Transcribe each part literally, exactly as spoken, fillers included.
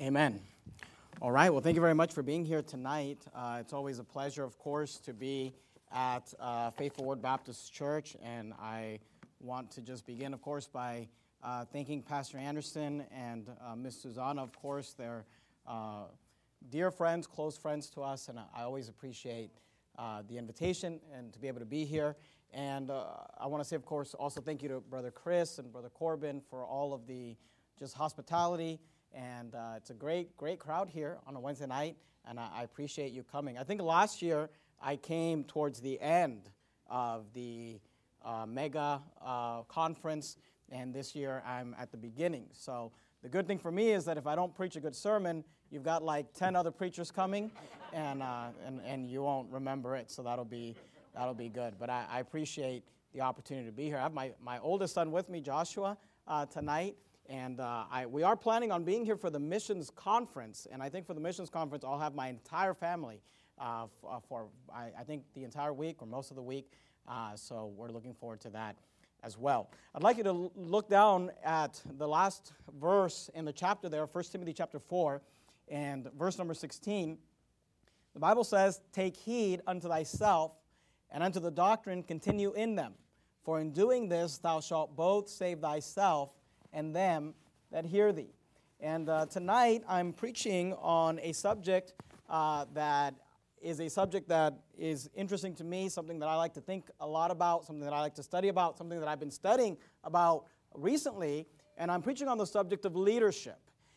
Amen. All right. Well, thank you very much for being here tonight. Uh, it's always a pleasure, of course, to be at uh, Faithful Word Baptist Church, and I want to just begin, of course, by uh, thanking Pastor Anderson and uh, Miss Susanna. Of course, they're uh, dear friends, close friends to us, and I always appreciate uh, the invitation and to be able to be here. And uh, I want to say, of course, also thank you to Brother Chris and Brother Corbin for all of the just hospitality. And uh, it's a great, great crowd here on a Wednesday night, and I, I appreciate you coming. I think last year I came towards the end of the uh, mega uh, conference, and this year I'm at the beginning. So the good thing for me is that if I don't preach a good sermon, you've got like ten other preachers coming, and uh, and and you won't remember it. So that'll be that'll be good. But I, I appreciate the opportunity to be here. I have my my oldest son with me, Joshua, uh, tonight. And uh, I, we are planning on being here for the missions conference. And I think for the missions conference, I'll have my entire family uh, f- uh, for, I, I think, the entire week or most of the week. Uh, so we're looking forward to that as well. I'd like you to l- look down at the last verse in the chapter there, First Timothy chapter four, and verse number sixteen. The Bible says, "Take heed unto thyself, and unto the doctrine continue in them. For in doing this thou shalt both save thyself and them that hear thee." And uh, tonight I'm preaching on a subject uh, that is a subject that is interesting to me, something that I like to think a lot about, something that I like to study about, something that I've been studying about recently, and I'm preaching on the subject of leadership.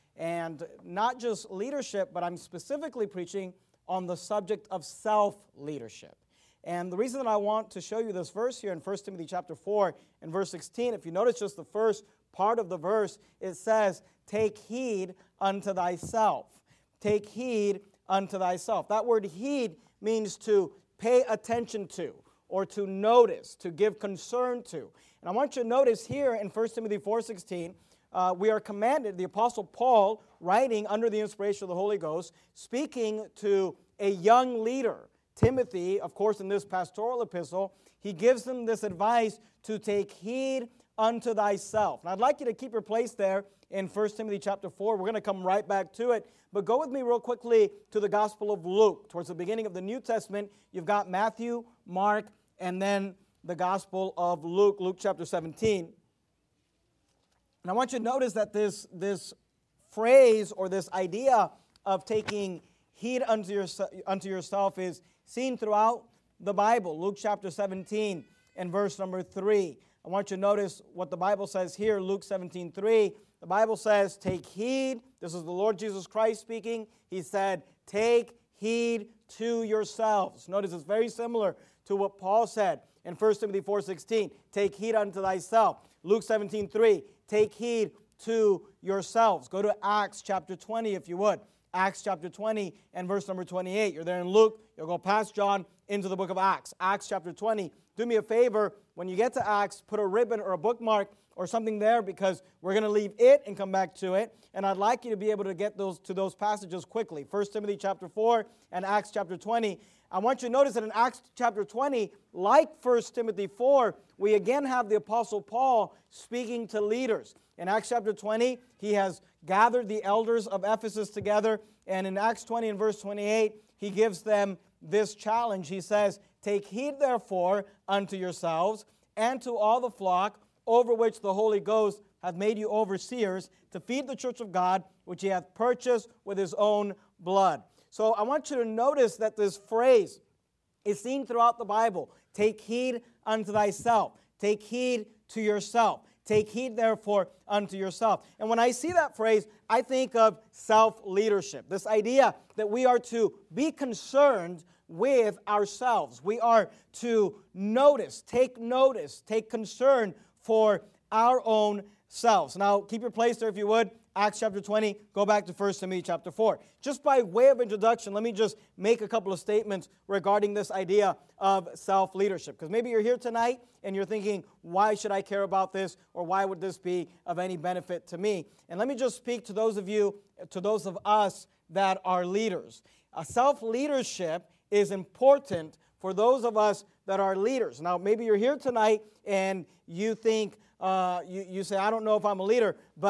And not just leadership, but I'm specifically preaching on the subject of self-leadership. And the reason that I want to show you this verse here in First Timothy chapter four and verse sixteen, if you notice just the first part of the verse, it says, "Take heed unto thyself." Take heed unto thyself. That word heed means to pay attention to, or to notice, to give concern to. And I want you to notice here in First Timothy four sixteen, uh, we are commanded, the Apostle Paul, writing under the inspiration of the Holy Ghost, speaking to a young leader, Timothy, of course, in this pastoral epistle, he gives them this advice to take heed unto thyself. And I'd like you to keep your place there in First Timothy chapter four. We're going to come right back to it. But go with me real quickly to the Gospel of Luke. Towards the beginning of the New Testament, you've got Matthew, Mark, and then the Gospel of Luke, Luke chapter seventeen. And I want you to notice that this, this phrase or this idea of taking heed unto, your, unto yourself is seen throughout the Bible. Luke chapter seventeen and verse number three. I want you to notice what the Bible says here, Luke seventeen three. The Bible says, "Take heed." This is the Lord Jesus Christ speaking. He said, "Take heed to yourselves." Notice it's very similar to what Paul said in First Timothy four sixteen. "Take heed unto thyself." Luke seventeen three. "Take heed to yourselves." Go to Acts chapter twenty if you would. Acts chapter twenty and verse number twenty-eight. You're there in Luke. You'll go past John into the book of Acts. Acts chapter twenty. Do me a favor. When you get to Acts, put a ribbon or a bookmark or something there, because we're going to leave it and come back to it. And I'd like you to be able to get those to those passages quickly. First Timothy chapter four and Acts chapter twenty. I want you to notice that in Acts chapter twenty, like First Timothy four, we again have the Apostle Paul speaking to leaders. In Acts chapter twenty, he has gathered the elders of Ephesus together. And in Acts twenty and verse twenty-eight, he gives them this challenge. He says, "Take heed therefore unto yourselves and to all the flock over which the Holy Ghost hath made you overseers, to feed the church of God, which he hath purchased with his own blood." So I want you to notice that this phrase is seen throughout the Bible. Take heed unto thyself. Take heed to yourself. Take heed, therefore, unto yourself. And when I see that phrase, I think of self-leadership. This idea that we are to be concerned with ourselves. We are to notice, take notice, take concern for our own selves. Now, keep your place there if you would. Acts chapter twenty, go back to First Timothy chapter four. Just by way of introduction, let me just make a couple of statements regarding this idea of self-leadership. Because maybe you're here tonight and you're thinking, why should I care about this, or why would this be of any benefit to me? And let me just speak to those of you, to those of us that are leaders. A self-leadership is important for those of us that are leaders. Now, maybe you're here tonight and you think, uh, you, you say, I don't know if I'm a leader, but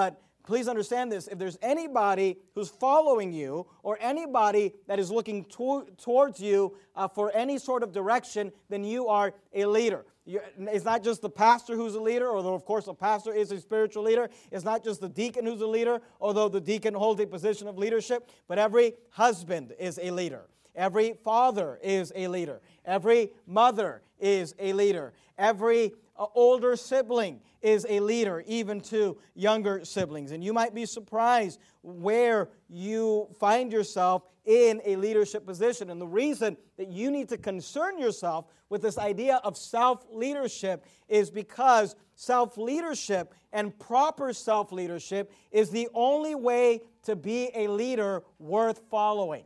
please understand this, if there's anybody who's following you or anybody that is looking to, towards you uh, for any sort of direction, then you are a leader. You're, it's not just the pastor who's a leader, although of course the pastor is a spiritual leader. It's not just the deacon who's a leader, although the deacon holds a position of leadership, but every husband is a leader. Every father is a leader. Every mother is a leader. Every uh, older sibling is a leader, even to younger siblings. And you might be surprised where you find yourself in a leadership position. And the reason that you need to concern yourself with this idea of self-leadership is because self-leadership and proper self-leadership is the only way to be a leader worth following.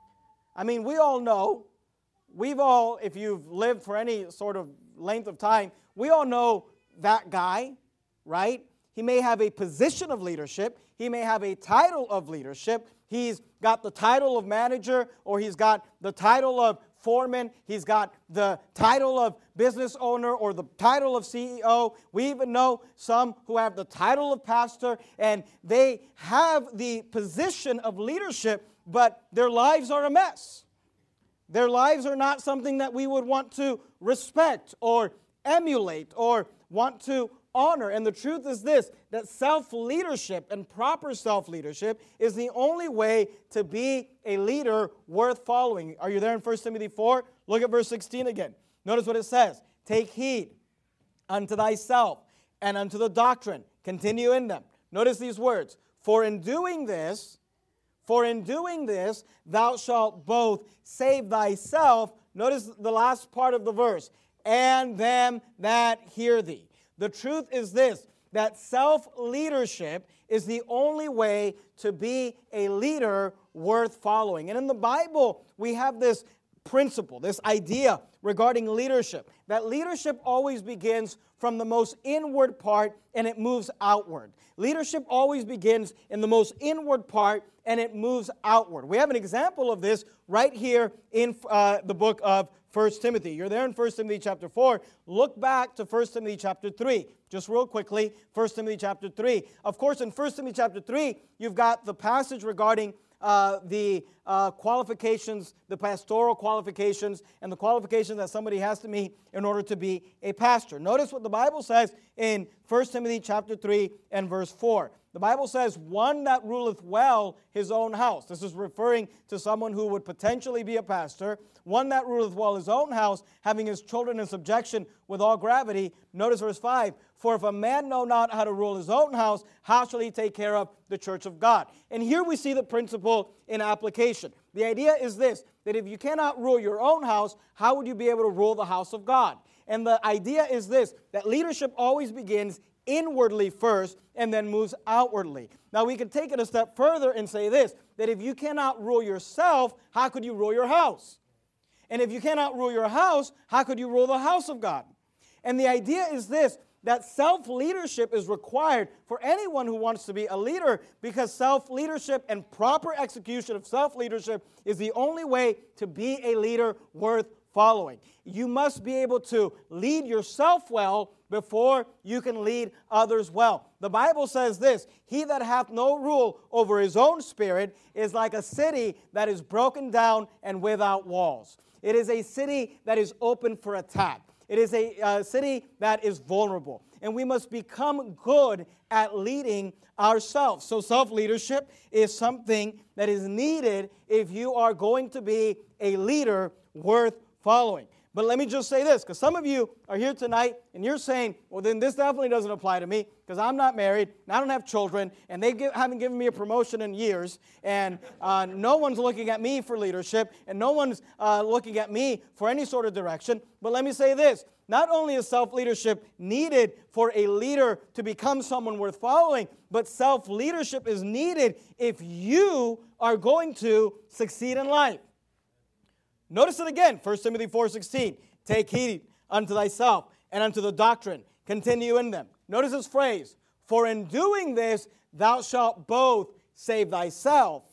I mean, we all know, we've all, if you've lived for any sort of length of time, we all know that guy, right? He may have a position of leadership. He may have a title of leadership. He's got the title of manager, or he's got the title of foreman. He's got the title of business owner or the title of C E O. We even know some who have the title of pastor, and they have the position of leadership, but their lives are a mess. Their lives are not something that we would want to respect or emulate or want to honor. And the truth is this, that self-leadership and proper self-leadership is the only way to be a leader worth following. Are you there in First Timothy four? Look at verse sixteen again. Notice what it says. Take heed unto thyself and unto the doctrine. Continue in them. Notice these words. For in doing this, for in doing this, thou shalt both save thyself. Notice the last part of the verse. And them that hear thee. The truth is this, that self-leadership is the only way to be a leader worth following. And in the Bible, we have this principle, this idea regarding leadership, that leadership always begins from the most inward part and it moves outward. Leadership always begins in the most inward part and it moves outward. We have an example of this right here in uh, the book of First Timothy. You're there in First Timothy chapter four. Look back to First Timothy chapter three. Just real quickly, First Timothy chapter three. Of course, in First Timothy chapter three, you've got the passage regarding uh, the uh, qualifications, the pastoral qualifications, and the qualifications that somebody has to meet in order to be a pastor. Notice what the Bible says in First Timothy chapter three and verse four. The Bible says, one that ruleth well his own house. This is referring to someone who would potentially be a pastor. One that ruleth well his own house, having his children in subjection with all gravity. Notice verse five. For if a man know not how to rule his own house, how shall he take care of the church of God? And here we see the principle in application. The idea is this, that if you cannot rule your own house, how would you be able to rule the house of God? And the idea is this, that leadership always begins inwardly first and then moves outwardly. Now we can take it a step further and say this, that if you cannot rule yourself, how could you rule your house? And if you cannot rule your house, how could you rule the house of God? And the idea is this, that self-leadership is required for anyone who wants to be a leader, because self-leadership and proper execution of self-leadership is the only way to be a leader worth following. You must be able to lead yourself well before you can lead others well. The Bible says this, he that hath no rule over his own spirit is like a city that is broken down and without walls. It is a city that is open for attack. It is a uh, city that is vulnerable. And we must become good at leading ourselves. So self-leadership is something that is needed if you are going to be a leader worth following. But let me just say this, because some of you are here tonight and you're saying, well, then this definitely doesn't apply to me because I'm not married and I don't have children and they give, haven't given me a promotion in years and uh, no one's looking at me for leadership and no one's uh, looking at me for any sort of direction. But let me say this, not only is self-leadership needed for a leader to become someone worth following, but self-leadership is needed if you are going to succeed in life. Notice it again, First Timothy four sixteen. Take heed unto thyself and unto the doctrine. Continue in them. Notice this phrase. For in doing this, thou shalt both save thyself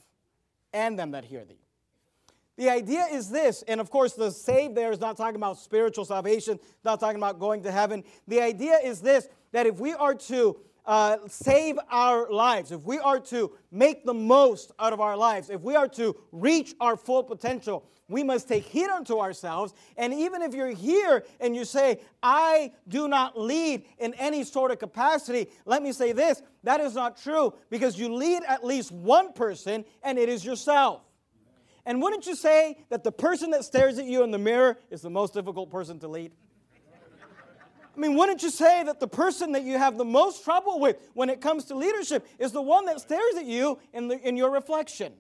and them that hear thee. The idea is this, and of course the save there is not talking about spiritual salvation, not talking about going to heaven. The idea is this, that if we are to uh, save our lives, if we are to make the most out of our lives, if we are to reach our full potential, we must take heed unto ourselves. And even if you're here and you say, I do not lead in any sort of capacity, let me say this, that is not true, because you lead at least one person, and it is yourself. And wouldn't you say that the person that stares at you in the mirror is the most difficult person to lead? I mean, wouldn't you say that the person that you have the most trouble with when it comes to leadership is the one that stares at you in, the, in your reflection?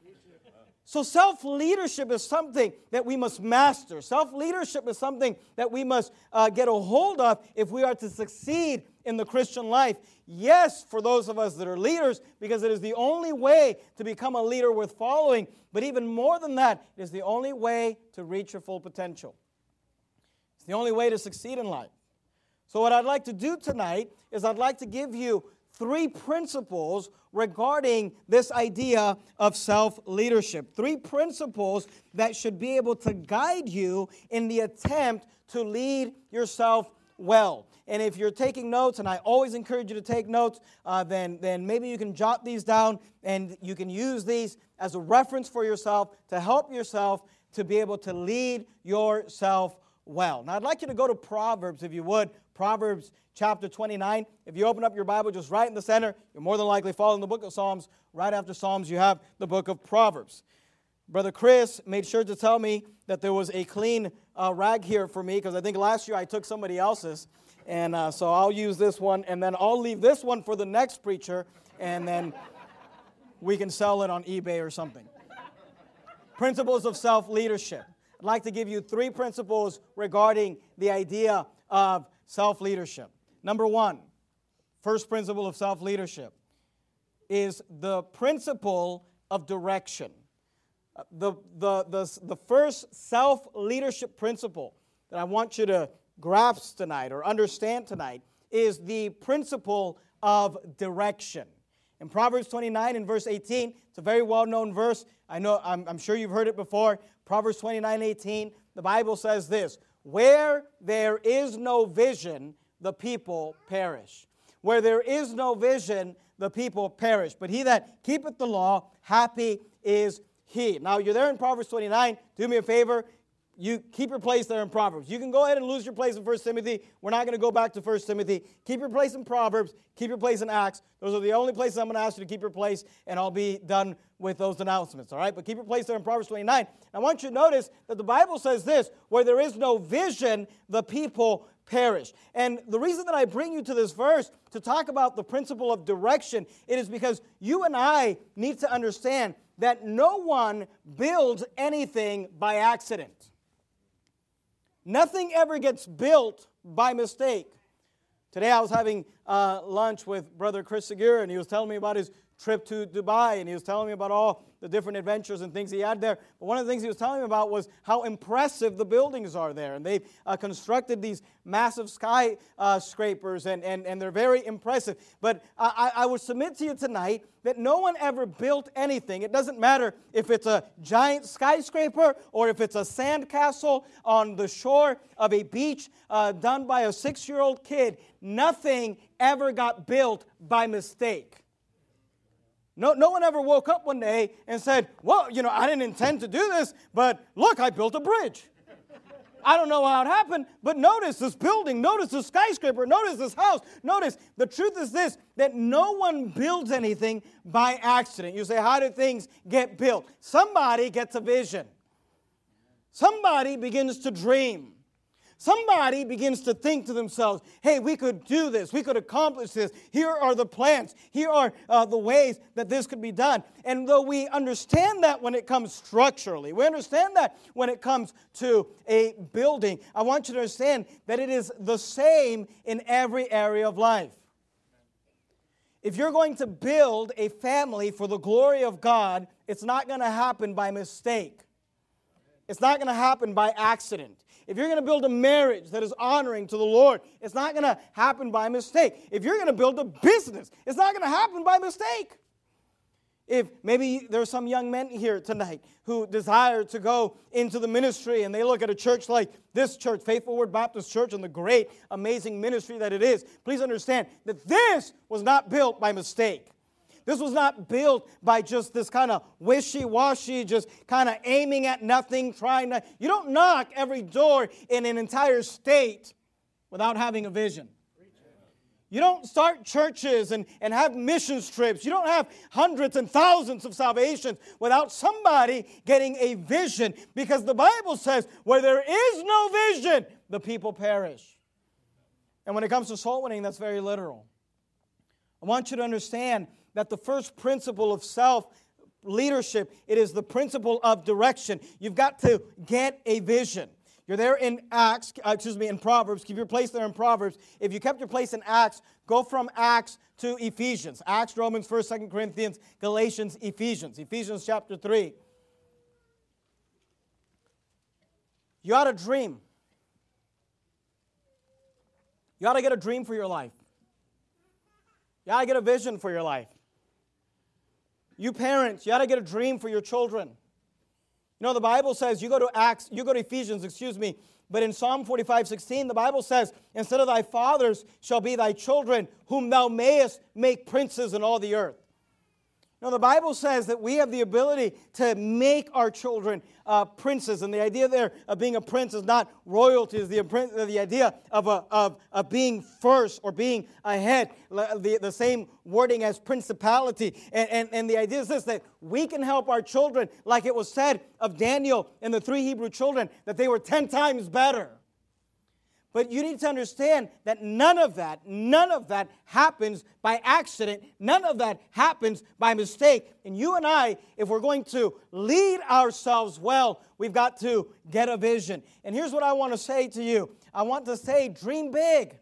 So self-leadership is something that we must master. Self-leadership is something that we must uh, get a hold of if we are to succeed in the Christian life. Yes, for those of us that are leaders, because it is the only way to become a leader worth following. But even more than that, it is the only way to reach your full potential. It's the only way to succeed in life. So what I'd like to do tonight is I'd like to give you three principles regarding this idea of self-leadership. Three principles that should be able to guide you in the attempt to lead yourself well. And if you're taking notes, and I always encourage you to take notes, uh, then, then maybe you can jot these down and you can use these as a reference for yourself to help yourself to be able to lead yourself well. Now, I'd like you to go to Proverbs, if you would. Proverbs chapter twenty-nine. If you open up your Bible just right in the center, you're more than likely following the book of Psalms. Right after Psalms, you have the book of Proverbs. Brother Chris made sure to tell me that there was a clean uh, rag here for me, because I think last year I took somebody else's. And uh, so I'll use this one, and then I'll leave this one for the next preacher, and then we can sell it on eBay or something. Principles of self-leadership. I'd like to give you three principles regarding the idea of self-leadership. Number one, first principle of self-leadership is the principle of direction. The, the, the, the first self-leadership principle that I want you to grasp tonight or understand tonight is the principle of direction. In Proverbs twenty-nine and verse eighteen, it's a very well-known verse. I know, I'm, I'm sure you've heard it before. Proverbs twenty-nine eighteen, the Bible says this: where there is no vision, the people perish. Where there is no vision, the people perish. But he that keepeth the law, happy is he. Now, you're there in Proverbs twenty-nine. Do me a favor. You keep your place there in Proverbs. You can go ahead and lose your place in First Timothy. We're not going to go back to First Timothy. Keep your place in Proverbs. Keep your place in Acts. Those are the only places I'm going to ask you to keep your place, and I'll be done with those announcements, all right? But keep your place there in Proverbs twenty-nine. I want you to notice that the Bible says this: where there is no vision, the people perish. And the reason that I bring you to this verse to talk about the principle of direction, it is because you and I need to understand that no one builds anything by accident. Nothing ever gets built by mistake. Today I was having uh, lunch with Brother Chris Segura, and he was telling me about his trip to Dubai, and he was telling me about all the different adventures and things he had there. But one of the things he was telling me about was how impressive the buildings are there. And they've uh, constructed these massive skyscrapers, uh, and, and, and they're very impressive. But I, I would submit to you tonight that no one ever built anything. It doesn't matter if it's a giant skyscraper or if it's a sandcastle on the shore of a beach uh, done by a six-year-old kid. Nothing ever got built by mistake. No, no one ever woke up one day and said, well, you know, I didn't intend to do this, but look, I built a bridge. I don't know how it happened, but notice this building, notice this skyscraper, notice this house. Notice, the truth is this, that no one builds anything by accident. You say, how do things get built? Somebody gets a vision. Somebody begins to dream. Somebody begins to think to themselves, hey, we could do this. We could accomplish this. Here are the plans. Here are uh, the ways that this could be done. And though we understand that when it comes structurally, we understand that when it comes to a building, I want you to understand that it is the same in every area of life. If you're going to build a family for the glory of God, it's not going to happen by mistake. It's not going to happen by accident. If you're going to build a marriage that is honoring to the Lord, it's not going to happen by mistake. If you're going to build a business, it's not going to happen by mistake. If maybe there are some young men here tonight who desire to go into the ministry and they look at a church like this church, Faithful Word Baptist Church, and the great, amazing ministry that it is, please understand that this was not built by mistake. This was not built by just this kind of wishy-washy, just kind of aiming at nothing, trying to... You don't knock every door in an entire state without having a vision. You don't start churches and, and have mission trips. You don't have hundreds and thousands of salvations without somebody getting a vision. Because the Bible says, where there is no vision, the people perish. And when it comes to soul winning, that's very literal. I want you to understand that the first principle of self-leadership, it is the principle of direction. You've got to get a vision. You're there in Acts, uh, excuse me, in Proverbs. Keep your place there in Proverbs. If you kept your place in Acts, go from Acts to Ephesians. Acts, Romans, First, Second Corinthians, Galatians, Ephesians. Ephesians chapter three. You ought to dream. You ought to get a dream for your life. You ought to get a vision for your life. You parents, you ought to get a dream for your children. You know, the Bible says, you go to Acts, you go to Ephesians, excuse me, but in Psalm forty-five sixteen, the Bible says, instead of thy fathers shall be thy children, whom thou mayest make princes in all the earth. Now, the Bible says that we have the ability to make our children uh, princes. And the idea there of being a prince is not royalty. It's the, the idea of, a, of, of being first or being ahead. The, the same wording as principality. And, and, and the idea is this, that we can help our children, like it was said of Daniel and the three Hebrew children, that they were ten times better. But you need to understand that none of that, none of that happens by accident. None of that happens by mistake. And you and I, if we're going to lead ourselves well, we've got to get a vision. And here's what I want to say to you. I want to say, dream big.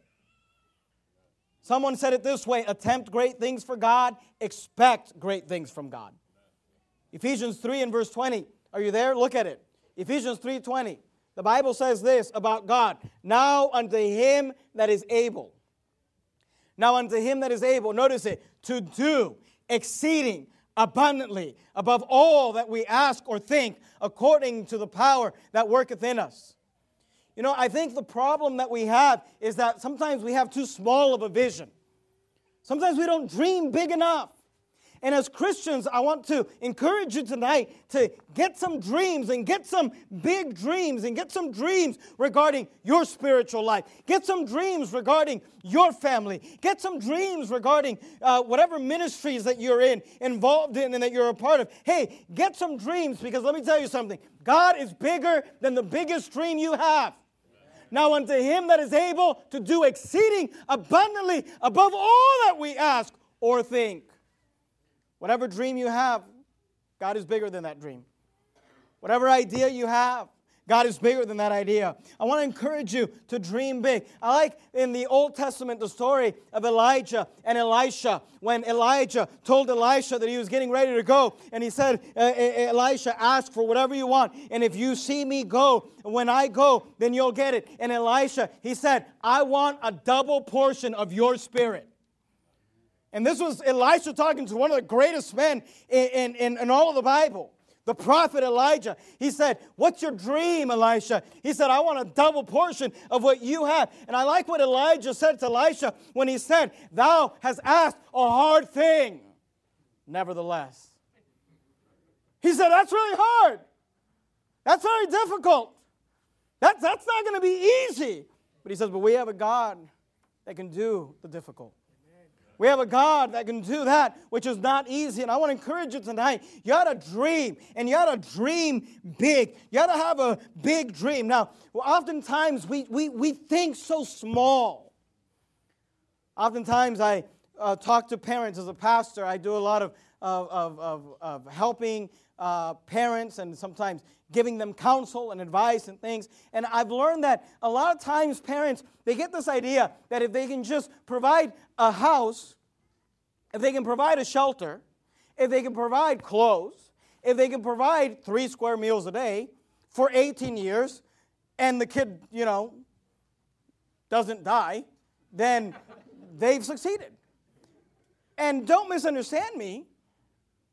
Someone said it this way, attempt great things for God, expect great things from God. Ephesians three and verse twenty. Are you there? Look at it. Ephesians three twenty. The Bible says this about God. Now unto him that is able. Now unto him that is able, notice it, to do exceeding abundantly above all that we ask or think, according to the power that worketh in us. You know, I think the problem that we have is that sometimes we have too small of a vision. Sometimes we don't dream big enough. And as Christians, I want to encourage you tonight to get some dreams and get some big dreams and get some dreams regarding your spiritual life. Get some dreams regarding your family. Get some dreams regarding uh, whatever ministries that you're in, involved in, and that you're a part of. Hey, get some dreams, because let me tell you something. God is bigger than the biggest dream you have. Now unto him that is able to do exceeding abundantly above all that we ask or think. Whatever dream you have, God is bigger than that dream. Whatever idea you have, God is bigger than that idea. I want to encourage you to dream big. I like in the Old Testament the story of Elijah and Elisha. When Elijah told Elisha that he was getting ready to go, and he said, uh, Elisha, ask for whatever you want. And if you see me go, when I go, then you'll get it. And Elisha, he said, I want a double portion of your spirit. And this was Elisha talking to one of the greatest men in, in, in all of the Bible, the prophet Elijah. He said, what's your dream, Elisha? He said, I want a double portion of what you have. And I like what Elijah said to Elisha when he said, thou hast asked a hard thing, nevertheless. He said, that's really hard. That's very difficult. That, that's not going to be easy. But he says, but we have a God that can do the difficult. We have a God that can do that, which is not easy. And I want to encourage you tonight. You ought to dream, and you ought to dream big. You ought to have a big dream. Now, oftentimes we, we, we think so small. Oftentimes I uh, talk to parents as a pastor. I do a lot of, of, of, of, of helping uh, parents and sometimes giving them counsel and advice and things. And I've learned that a lot of times parents, they get this idea that if they can just provide a house, if they can provide a shelter, if they can provide clothes, if they can provide three square meals a day for eighteen years, and the kid, you know, doesn't die, then they've succeeded. And don't misunderstand me.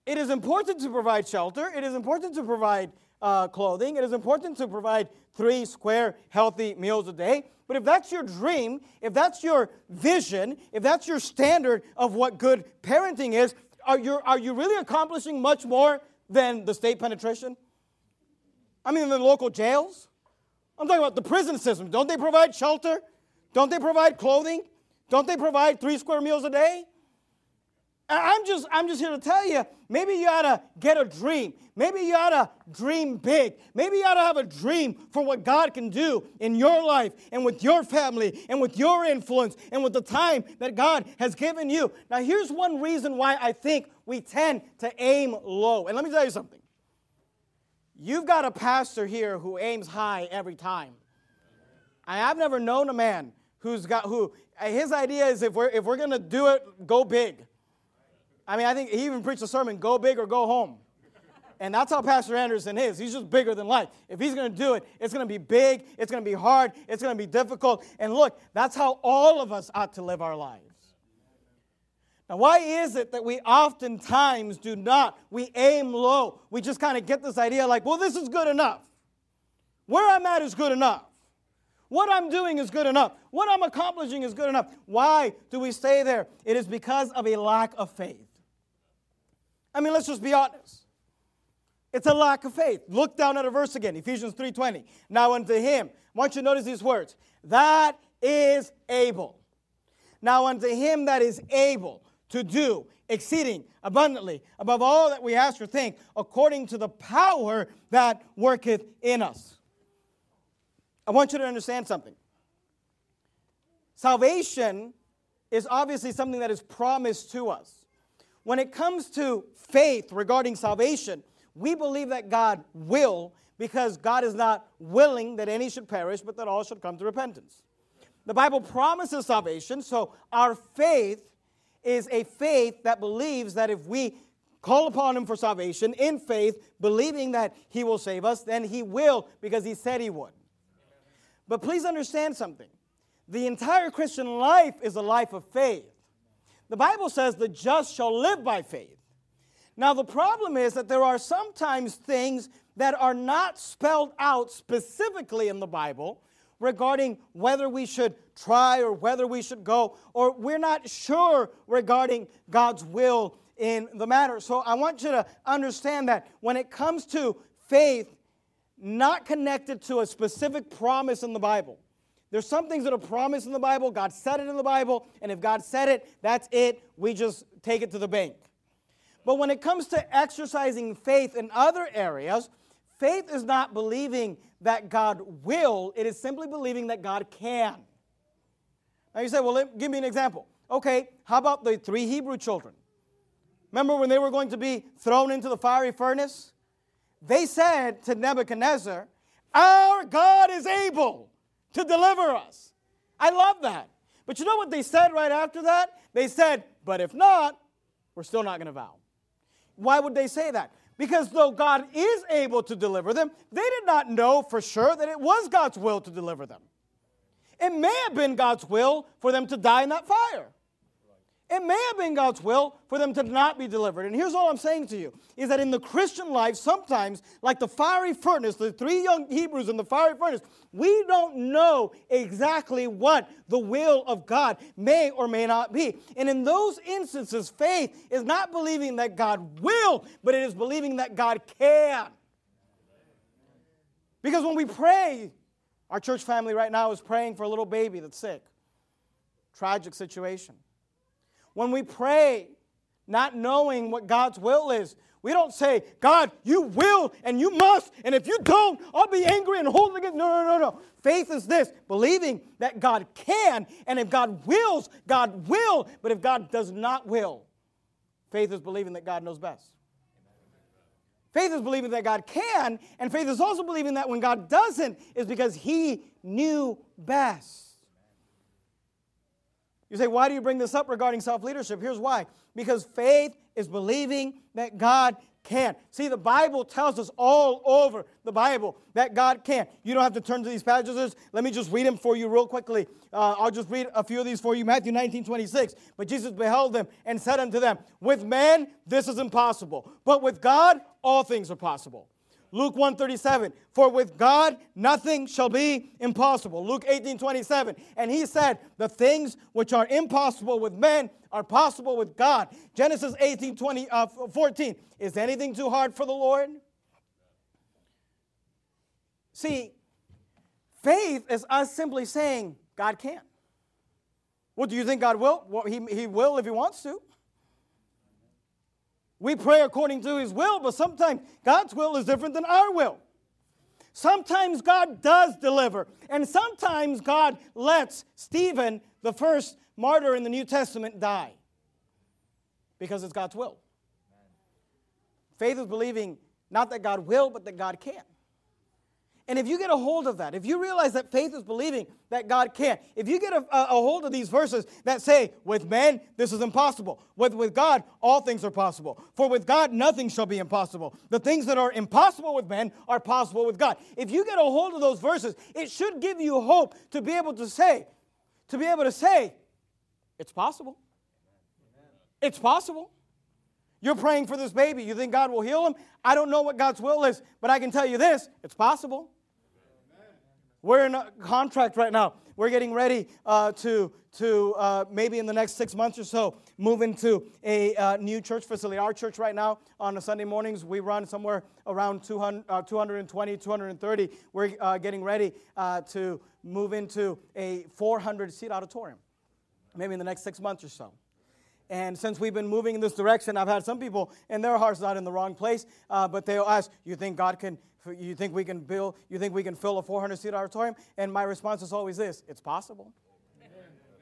It is important to provide shelter. It is important to provide uh, clothing. It is important to provide three square, healthy meals a day. But if that's your dream, if that's your vision, if that's your standard of what good parenting is, are you, are you really accomplishing much more than the state penetration? I mean, the local jails? I'm talking about the prison system. Don't they provide shelter? Don't they provide clothing? Don't they provide three square meals a day? I'm just, I'm just here to tell you, maybe you ought to get a dream. Maybe you ought to dream big. Maybe you ought to have a dream for what God can do in your life and with your family and with your influence and with the time that God has given you. Now, here's one reason why I think we tend to aim low. And let me tell you something. You've got a pastor here who aims high every time. I have never known a man who's got, who, his idea is if we're, if we're going to do it, go big. I mean, I think he even preached a sermon, go big or go home. And that's how Pastor Anderson is. He's just bigger than life. If he's going to do it, it's going to be big, it's going to be hard, it's going to be difficult. And look, that's how all of us ought to live our lives. Now, why is it that we oftentimes do not? We aim low. We just kind of get this idea like, well, this is good enough. Where I'm at is good enough. What I'm doing is good enough. What I'm accomplishing is good enough. Why do we stay there? It is because of a lack of faith. I mean, let's just be honest. It's a lack of faith. Look down at a verse again, Ephesians three twenty. Now unto him, I want you to notice these words. That is able. Now unto him that is able to do exceeding abundantly above all that we ask or think, according to the power that worketh in us. I want you to understand something. Salvation is obviously something that is promised to us. When it comes to faith regarding salvation, we believe that God will, because God is not willing that any should perish, but that all should come to repentance. The Bible promises salvation, so our faith is a faith that believes that if we call upon him for salvation in faith, believing that he will save us, then he will, because he said he would. But please understand something. The entire Christian life is a life of faith. The Bible says the just shall live by faith. Now, the problem is that there are sometimes things that are not spelled out specifically in the Bible regarding whether we should try or whether we should go, or we're not sure regarding God's will in the matter. So I want you to understand that when it comes to faith, not connected to a specific promise in the Bible. There's some things that are promised in the Bible. God said it in the Bible, and if God said it, that's it. We just take it to the bank. But when it comes to exercising faith in other areas, faith is not believing that God will. It is simply believing that God can. Now you say, well, let, give me an example. Okay, how about the three Hebrew children? Remember when they were going to be thrown into the fiery furnace? They said to Nebuchadnezzar, our God is able to deliver us. I love that. But you know what they said right after that? They said, but if not, we're still not going to vow. Why would they say that? Because though God is able to deliver them, they did not know for sure that it was God's will to deliver them. It may have been God's will for them to die in that fire. It may have been God's will for them to not be delivered. And here's all I'm saying to you, is that in the Christian life, sometimes, like the fiery furnace, the three young Hebrews in the fiery furnace, we don't know exactly what the will of God may or may not be. And in those instances, faith is not believing that God will, but it is believing that God can. Because when we pray, our church family right now is praying for a little baby that's sick. Tragic situation. When we pray, not knowing what God's will is, we don't say, God, you will and you must, and if you don't, I'll be angry and hold it against. No, no, no, no. Faith is this, believing that God can, and if God wills, God will, but if God does not will, faith is believing that God knows best. Faith is believing that God can, and faith is also believing that when God doesn't, is because he knew best. You say, why do you bring this up regarding self-leadership? Here's why. Because faith is believing that God can. See, the Bible tells us all over the Bible that God can. You don't have to turn to these passages. Let me just read them for you real quickly. Uh, I'll just read a few of these for you. Matthew nineteen twenty-six. But Jesus beheld them and said unto them, with man this is impossible, but with God all things are possible. Luke one thirty-seven, for with God nothing shall be impossible. Luke eighteen twenty-seven, and he said, the things which are impossible with men are possible with God. Genesis eighteen twenty, uh, fourteen, is anything too hard for the Lord? See, faith is us simply saying, God can. What do you think God will? Well, he, he will if he wants to. We pray according to his will, but sometimes God's will is different than our will. Sometimes God does deliver, and sometimes God lets Stephen, the first martyr in the New Testament, die because it's God's will. Faith is believing not that God will, but that God can. And if you get a hold of that, if you realize that faith is believing that God can, if you get a, a, a hold of these verses that say, with men, this is impossible. With, with God, all things are possible. For with God, nothing shall be impossible. The things that are impossible with men are possible with God. If you get a hold of those verses, it should give you hope to be able to say, to be able to say, it's possible. It's possible. You're praying for this baby. You think God will heal him? I don't know what God's will is, but I can tell you this, it's possible. We're in a contract right now. We're getting ready uh, to, to uh, maybe in the next six months or so, move into a uh, new church facility. Our church right now, on the Sunday mornings, we run somewhere around two hundred, uh, two hundred twenty, two hundred thirty. We're uh, getting ready uh, to move into a four hundred seat auditorium, maybe in the next six months or so. And since we've been moving in this direction, I've had some people, and their heart's not in the wrong place, uh, but they'll ask, you think God can, you think we can build, you think we can fill a four hundred seat auditorium? And my response is always this, it's possible. Amen.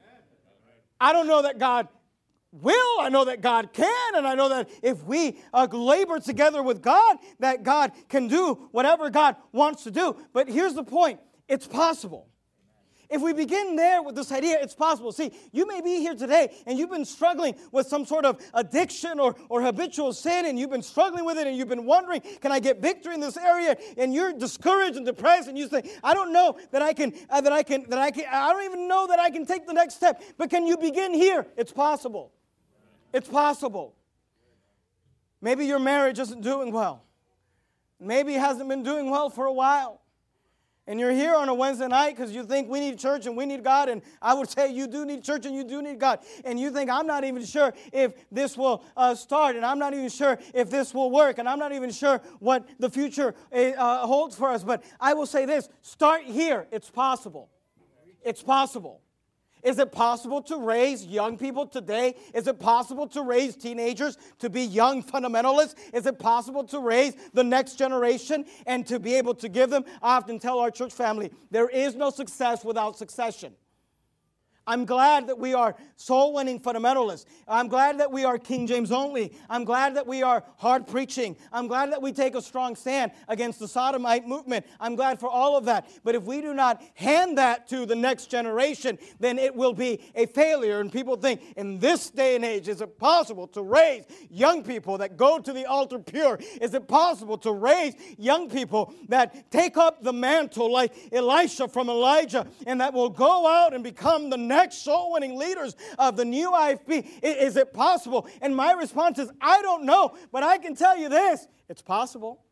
I don't know that God will, I know that God can, and I know that if we uh, labor together with God, that God can do whatever God wants to do. But here's the point, it's possible. If we begin there with this idea, it's possible. See, you may be here today and you've been struggling with some sort of addiction or, or habitual sin, and you've been struggling with it, and you've been wondering, can I get victory in this area? And you're discouraged and depressed, and you say, I don't know that I can, uh, that I can, that I can, I don't even know that I can take the next step. But can you begin here? It's possible. It's possible. Maybe your marriage isn't doing well. Maybe it hasn't been doing well for a while. And you're here on a Wednesday night because you think we need church and we need God. And I would say you do need church and you do need God. And you think, I'm not even sure if this will uh, start. And I'm not even sure if this will work. And I'm not even sure what the future uh, holds for us. But I will say this, start here. It's possible. It's possible. Is it possible to raise young people today? Is it possible to raise teenagers to be young fundamentalists? Is it possible to raise the next generation and to be able to give them? I often tell our church family, there is no success without succession. I'm glad that we are soul-winning fundamentalists. I'm glad that we are King James only. I'm glad that we are hard preaching. I'm glad that we take a strong stand against the sodomite movement. I'm glad for all of that. But if we do not hand that to the next generation, then it will be a failure. And people think, in this day and age, is it possible to raise young people that go to the altar pure? Is it possible to raise young people that take up the mantle like Elisha from Elijah and that will go out and become the next soul-winning leaders of the new I F B? Is it possible? And my response is, I don't know, but I can tell you this, it's possible.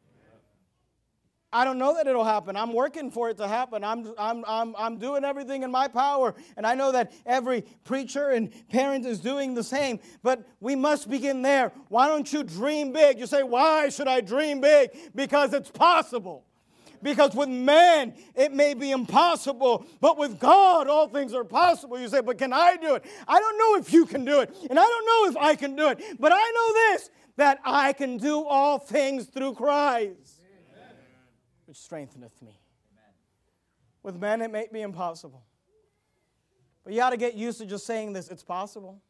I don't know that it'll happen. I'm working for it to happen. I'm, I'm, I'm, I'm doing everything in my power, and I know that every preacher and parent is doing the same, but we must begin there. Why don't you dream big? You say, why should I dream big? Because it's possible. Because with man, it may be impossible, but with God, all things are possible. You say, but can I do it? I don't know if you can do it, and I don't know if I can do it, but I know this, that I can do all things through Christ, Amen. Which strengtheneth me. Amen. With man, it may be impossible. But you ought to get used to just saying this, it's possible.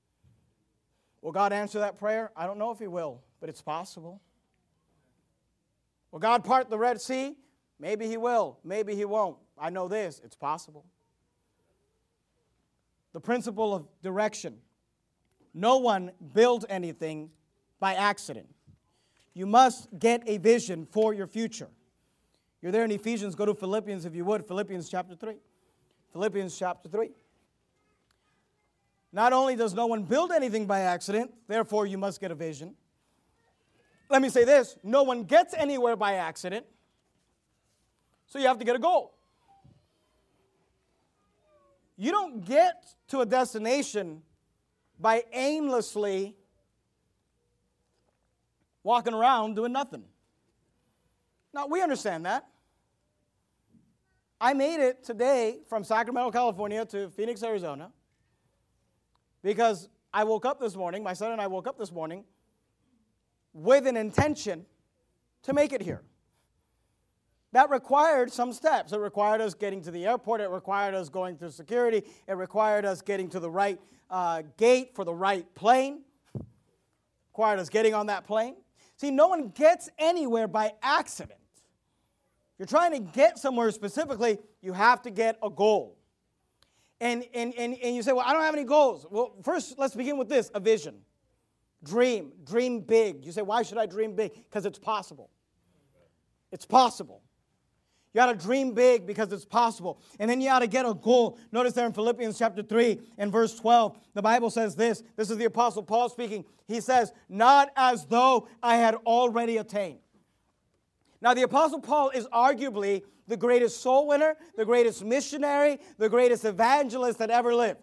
Will God answer that prayer? I don't know if He will, but it's possible. Will God part the Red Sea? Maybe He will. Maybe He won't. I know this. It's possible. The principle of direction. No one builds anything by accident. you must get a vision for your future. You're there in Ephesians. Go to Philippians if you would. Philippians chapter three. Philippians chapter three. Not only does no one build anything by accident, therefore you must get a vision. Let me say this. No one gets anywhere by accident, so you have to get a goal. You don't get to a destination by aimlessly walking around doing nothing. Now, we understand that. I made it today from Sacramento, California to Phoenix, Arizona, because I woke up this morning, my son and I woke up this morning with an intention to make it here. That required some steps. It required us getting to the airport. It required us going through security. It required us getting to the right uh, gate for the right plane. It required us getting on that plane. See, no one gets anywhere by accident. If you're trying to get somewhere specifically, you have to get a goal. And, and, and, and you say, well, I don't have any goals. Well, first, let's begin with this, a vision. Dream. Dream big. You say, why should I dream big? Because it's possible. It's possible. You got to dream big because it's possible. And then you got to get a goal. Notice there in Philippians chapter three and verse twelve, the Bible says this. This is the Apostle Paul speaking. He says, not as though I had already attained. Now, the Apostle Paul is arguably the greatest soul winner, the greatest missionary, the greatest evangelist that ever lived.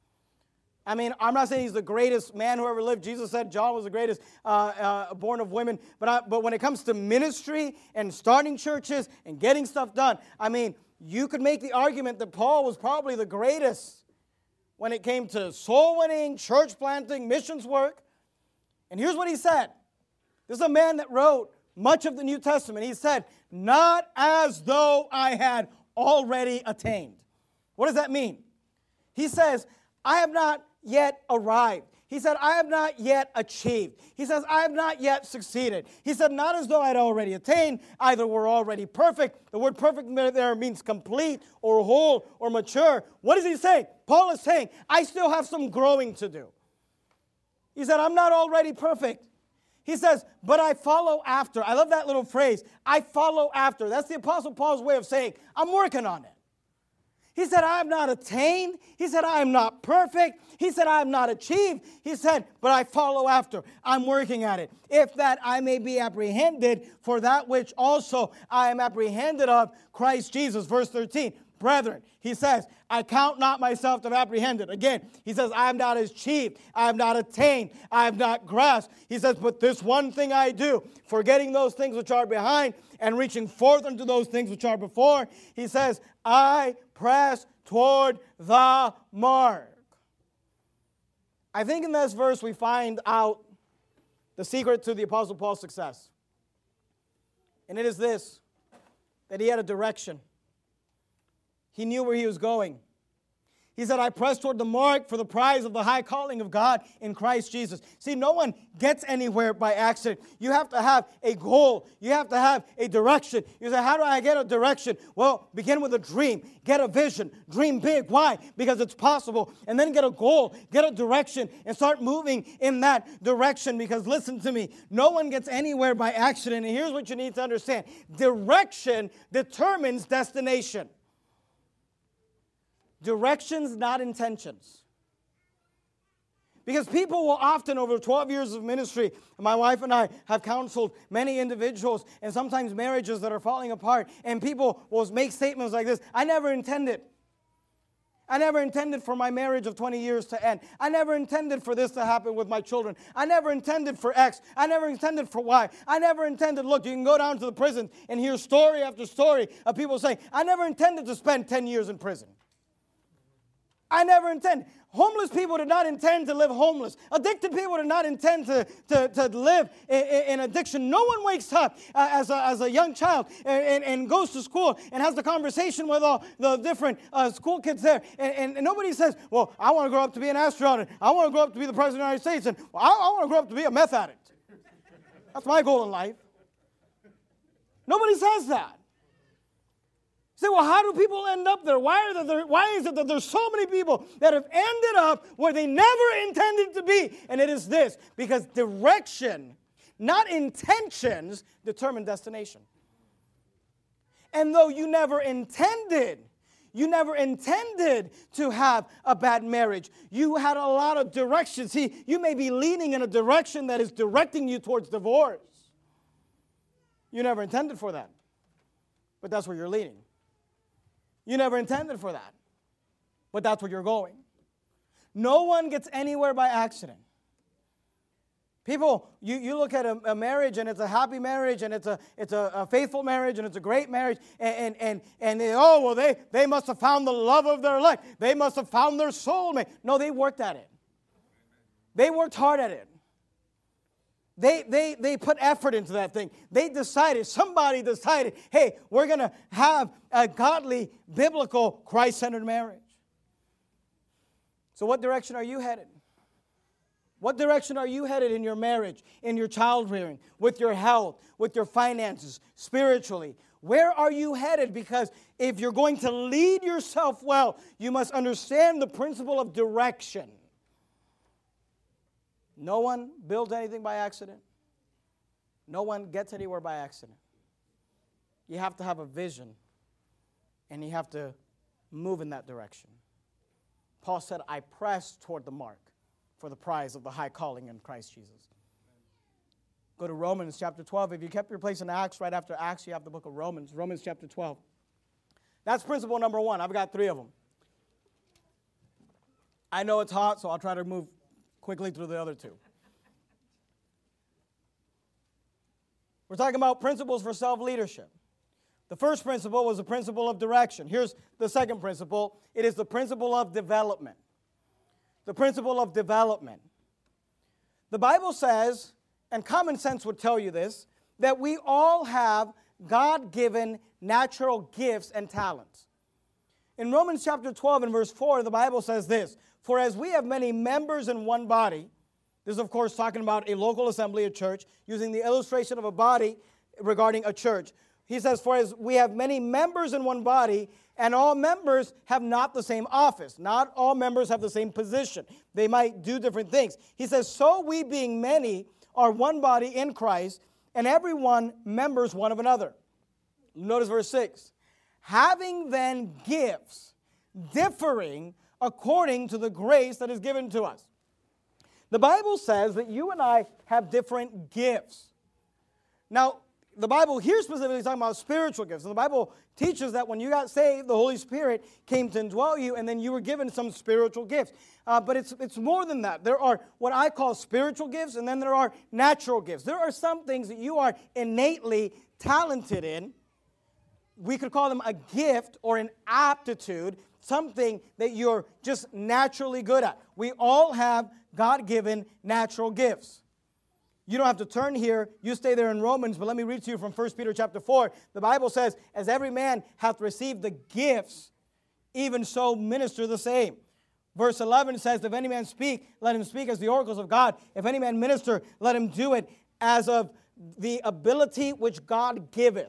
I mean, I'm not saying he's the greatest man who ever lived. Jesus said John was the greatest uh, uh, born of women. But, I, but when it comes to ministry and starting churches and getting stuff done, I mean, you could make the argument that Paul was probably the greatest when it came to soul winning, church planting, missions work. And here's what he said. This is a man that wrote much of the New Testament. He said, not as though I had already attained. What does that mean? He says, I have not yet arrived. He said, I have not yet achieved. He says, I have not yet succeeded. He said, not as though I had already attained, either we're already perfect. The word perfect there means complete or whole or mature. What is he saying? Paul is saying, I still have some growing to do. He said, I'm not already perfect. He says, but I follow after. I love that little phrase. I follow after. That's the Apostle Paul's way of saying, I'm working on it. He said, I have not attained. He said, I am not perfect. He said, I have not achieved. He said, but I follow after. I'm working at it. If that I may be apprehended for that which also I am apprehended of Christ Jesus. Verse thirteen. Brethren, he says, I count not myself to have apprehended. Again, he says, I have not achieved, I have not attained, I have not grasped. He says, but this one thing I do, forgetting those things which are behind and reaching forth unto those things which are before, he says, I press toward the mark. I think in this verse we find out the secret to the Apostle Paul's success. And it is this, that he had a direction. He knew where he was going. He said, I press toward the mark for the prize of the high calling of God in Christ Jesus. See, no one gets anywhere by accident. You have to have a goal. You have to have a direction. You say, how do I get a direction? Well, begin with a dream. Get a vision. Dream big. Why? Because it's possible. And then get a goal. Get a direction and start moving in that direction. Because listen to me, no one gets anywhere by accident. And here's what you need to understand. Direction determines destination. Directions, not intentions. Because people will often, over twelve years of ministry, my wife and I have counseled many individuals and sometimes marriages that are falling apart, and people will make statements like this, I never intended. I never intended for my marriage of twenty years to end. I never intended for this to happen with my children. I never intended for X. I never intended for Y. I never intended, look, you can go down to the prison and hear story after story of people saying, I never intended to spend ten years in prison. I never intend. Homeless people did not intend to live homeless. Addicted people did not intend to, to, to live in, in addiction. No one wakes up uh, as, a, as a young child and, and, and goes to school and has the conversation with all the different uh, school kids there. And, and, and nobody says, well, I want to grow up to be an astronaut. And I want to grow up to be the President of the United States. And well, I, I want to grow up to be a meth addict. That's my goal in life. Nobody says that. You say, well, how do people end up there? Why, are there? Why is it that there's so many people that have ended up where they never intended to be? And it is this, because direction not intentions, determine destination. And though you never intended, you never intended to have a bad marriage, you had a lot of directions. See, you may be leaning in a direction that is directing you towards divorce. You never intended for that, but that's where you're leaning. You never intended for that, but that's where you're going. No one gets anywhere by accident. People, you, you look at a, a marriage and it's a happy marriage and it's a it's a, a faithful marriage and it's a great marriage and and and, and they, oh well they, they must have found the love of their life. They must have found their soulmate. No, they worked at it. They worked hard at it. They they they put effort into that thing. They decided, somebody decided, hey, we're gonna have a godly, biblical, Christ-centered marriage. So what direction are you headed? What direction are you headed in your marriage, in your child rearing, with your health, with your finances, spiritually? Where are you headed? Because if you're going to lead yourself well, you must understand the principle of direction. No one builds anything by accident. No one gets anywhere by accident. You have to have a vision, and you have to move in that direction. Paul said, I press toward the mark for the prize of the high calling in Christ Jesus. Go to Romans chapter twelve. If you kept your place in Acts, right after Acts, you have the book of Romans. Romans chapter twelve. That's principle number one. I've got three of them. I know it's hot, so I'll try to move quickly through the other two. We're talking about principles for self-leadership. The first principle was the principle of direction. Here's the second principle. It is the principle of development. The principle of development. The Bible says, and common sense would tell you this, that we all have God-given natural gifts and talents. In Romans chapter twelve and verse four, the Bible says this, for as we have many members in one body, this is of course talking about a local assembly, a church, using the illustration of a body regarding a church. He says, for as we have many members in one body, and all members have not the same office. Not all members have the same position. They might do different things. He says, so we being many are one body in Christ, and everyone members one of another. Notice verse six. Having then gifts differing according to the grace that is given to us. The Bible says that you and I have different gifts. Now, the Bible here specifically is talking about spiritual gifts. And the Bible teaches that when you got saved, the Holy Spirit came to indwell you, and then you were given some spiritual gifts. Uh, but it's, it's more than that. There are what I call spiritual gifts, and then there are natural gifts. There are some things that you are innately talented in. We could call them a gift or an aptitude, something that you're just naturally good at. We all have God-given natural gifts. You don't have to turn here. You stay there in Romans, but let me read to you from First Peter chapter four. The Bible says, as every man hath received the gifts, even so minister the same. Verse eleven says, if any man speak, let him speak as the oracles of God. If any man minister, let him do it as of the ability which God giveth.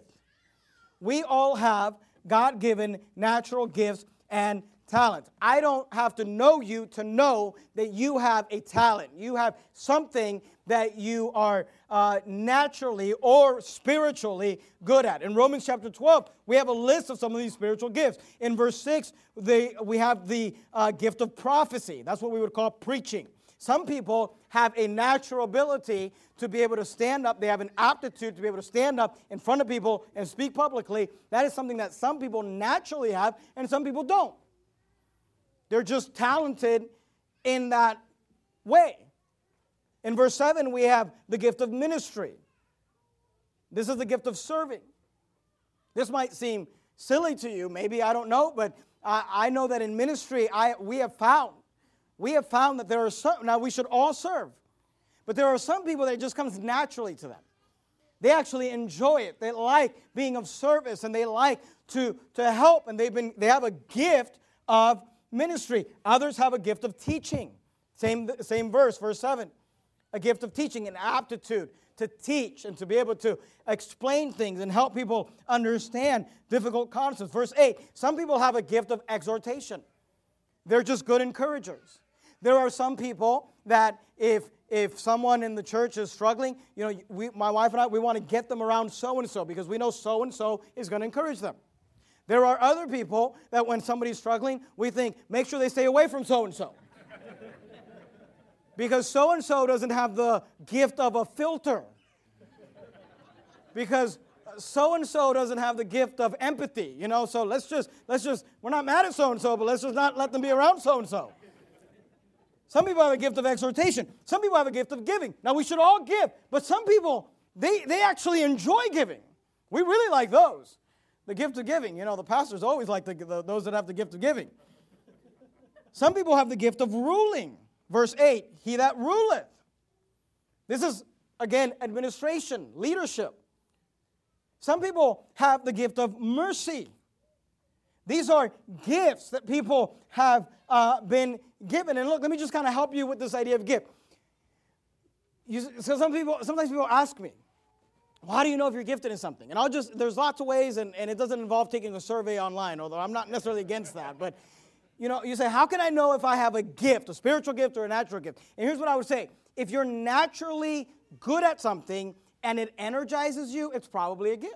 We all have God-given natural gifts and talent. I don't have to know you to know that you have a talent. You have something that you are uh, naturally or spiritually good at. In Romans chapter twelve, we have a list of some of these spiritual gifts. In verse six, they, we have the uh, gift of prophecy. That's what we would call preaching. Some people have a natural ability to be able to stand up. They have an aptitude to be able to stand up in front of people and speak publicly. That is something that some people naturally have and some people don't. They're just talented in that way. In verse seven, we have the gift of ministry. This is the gift of serving. This might seem silly to you, maybe, I don't know, but I, I know that in ministry, I we have found, we have found that there are some, now we should all serve, but there are some people that it just comes naturally to them. They actually enjoy it. They like being of service, and they like to, to help, and they've been they have a gift of ministry. Others have a gift of teaching. Same, same verse, verse seven. A gift of teaching, an aptitude to teach and to be able to explain things and help people understand difficult concepts. Verse eight, some people have a gift of exhortation. They're just good encouragers. there are some people that if if someone in the church is struggling, you know, we, my wife and I, we want to get them around so-and-so because we know so-and-so is going to encourage them. There are other people that when somebody's struggling, we think, make sure they stay away from so-and-so. Because so-and-so doesn't have the gift of a filter. Because so-and-so doesn't have the gift of empathy, you know, so let's just, let's just, we're not mad at so-and-so, but let's just not let them be around so-and-so. Some people have a gift of exhortation. Some people have a gift of giving. Now, we should all give, but some people, they, they actually enjoy giving. We really like those. The gift of giving, you know, the pastors always like the, the, those that have the gift of giving. Some people have the gift of ruling. Verse eight, he that ruleth. This is, again, administration, leadership. Some people have the gift of mercy. These are gifts that people have uh, been given. And look, let me just kind of help you with this idea of gift. You, so some people, sometimes people ask me, well, how do you know if you're gifted in something? And I'll just, there's lots of ways, and, and it doesn't involve taking a survey online, although I'm not necessarily against that. But, you know, you say, how can I know if I have a gift, a spiritual gift or a natural gift? And here's what I would say. If you're naturally good at something and it energizes you, it's probably a gift.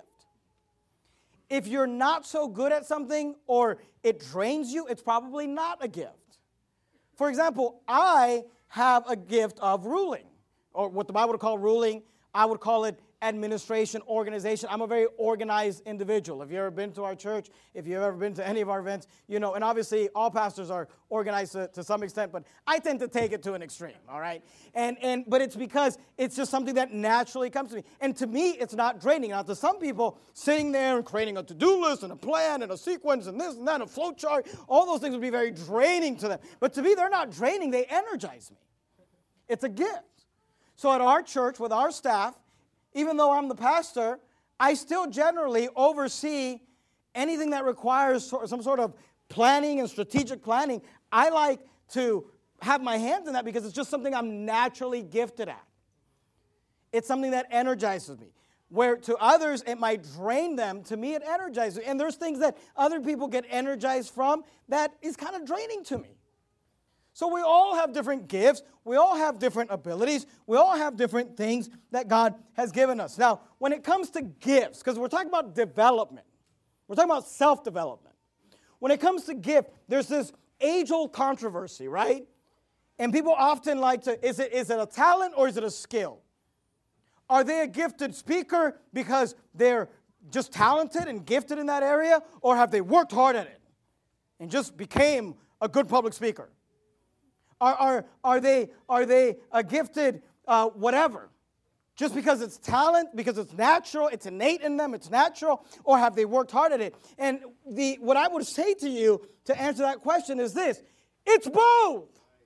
If you're not so good at something or it drains you, it's probably not a gift. For example, I have a gift of ruling, or what the Bible would call ruling. I would call it administration, organization. I'm a very organized individual. If you've ever been to our church, if you've ever been to any of our events, you know, and obviously all pastors are organized to, to some extent, but I tend to take it to an extreme, all right? And and but it's because it's just something that naturally comes to me. And to me, it's not draining. Now, to some people, sitting there and creating a to-do list and a plan and a sequence and this and that, and a flow chart, all those things would be very draining to them. But to me, they're not draining. They energize me. It's a gift. So at our church, with our staff, even though I'm the pastor, I still generally oversee anything that requires some sort of planning and strategic planning. I like to have my hands in that because it's just something I'm naturally gifted at. It's something that energizes me. Where to others it might drain them, to me it energizes me. And there's things that other people get energized from that is kind of draining to me. So we all have different gifts. We all have different abilities. We all have different things that God has given us. Now, when it comes to gifts, because we're talking about development, we're talking about self-development. When it comes to gift, there's this age-old controversy, right? And people often like to, is it, is it a talent or is it a skill? Are they a gifted speaker because they're just talented and gifted in that area? Or have they worked hard at it and just became a good public speaker? Are, are, are they, are they a gifted uh, whatever? Just because it's talent, because it's natural, it's innate in them, it's natural, or have they worked hard at it? And the what I would say to you to answer that question is this: it's both.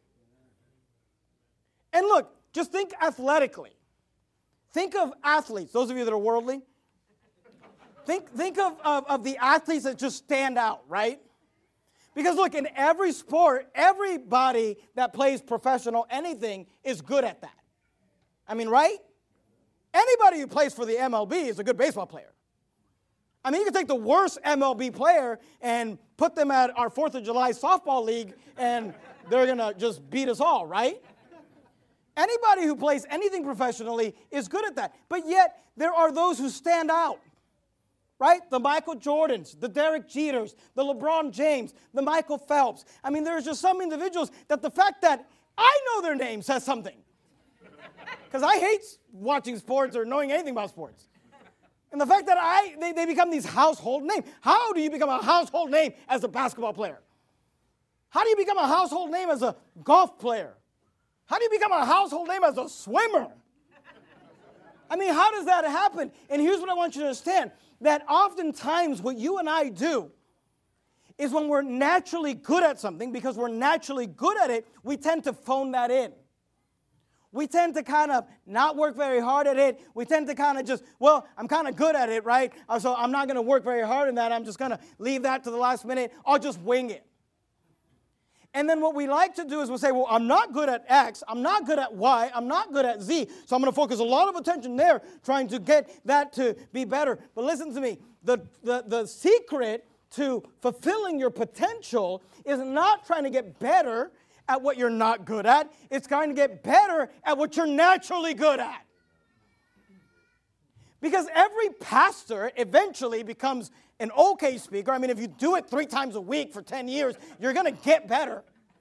And look, just think athletically. Think of athletes, those of you that are worldly. Think, think of, of, of the athletes that just stand out, right? Because look, in every sport, everybody that plays professional anything is good at that. I mean, right? Anybody who plays for the M L B is a good baseball player. I mean, you can take the worst M L B player and put them at our fourth of July softball league, and they're going to just beat us all, right? Anybody who plays anything professionally is good at that. But yet, there are those who stand out. Right? The Michael Jordans, the Derek Jeters, the LeBron James, the Michael Phelps. I mean, there's just some individuals that the fact that I know their name says something. Because I hate watching sports or knowing anything about sports. And the fact that I they, they become these household names. How do you become a household name as a basketball player? How do you become a household name as a golf player? How do you become a household name as a swimmer? I mean, how does that happen? And here's what I want you to understand. That oftentimes what you and I do is when we're naturally good at something, because we're naturally good at it, we tend to phone that in. We tend to kind of not work very hard at it. We tend to kind of just, well, I'm kind of good at it, right? So I'm not going to work very hard in that. I'm just going to leave that to the last minute. I'll just wing it. And then what we like to do is we'll say, well, I'm not good at X, I'm not good at Y, I'm not good at Z, so I'm going to focus a lot of attention there trying to get that to be better. But listen to me, the, the, the secret to fulfilling your potential is not trying to get better at what you're not good at. It's going to get better at what you're naturally good at. Because every pastor eventually becomes an okay speaker. I mean, if you do it three times a week for ten years, you're going to get better.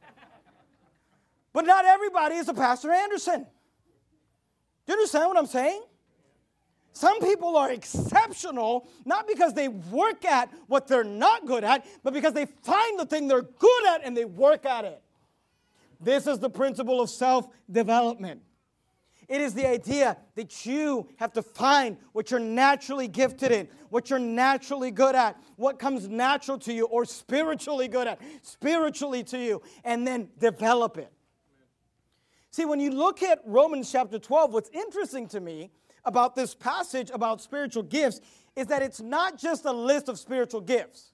But not everybody is a Pastor Anderson. Do you understand what I'm saying? Some people are exceptional, not because they work at what they're not good at, but because they find the thing they're good at and they work at it. This is the principle of self-development. It is the idea that you have to find what you're naturally gifted in, what you're naturally good at, what comes natural to you or spiritually good at, spiritually to you, and then develop it. See, when you look at Romans chapter twelve, what's interesting to me about this passage about spiritual gifts is that it's not just a list of spiritual gifts.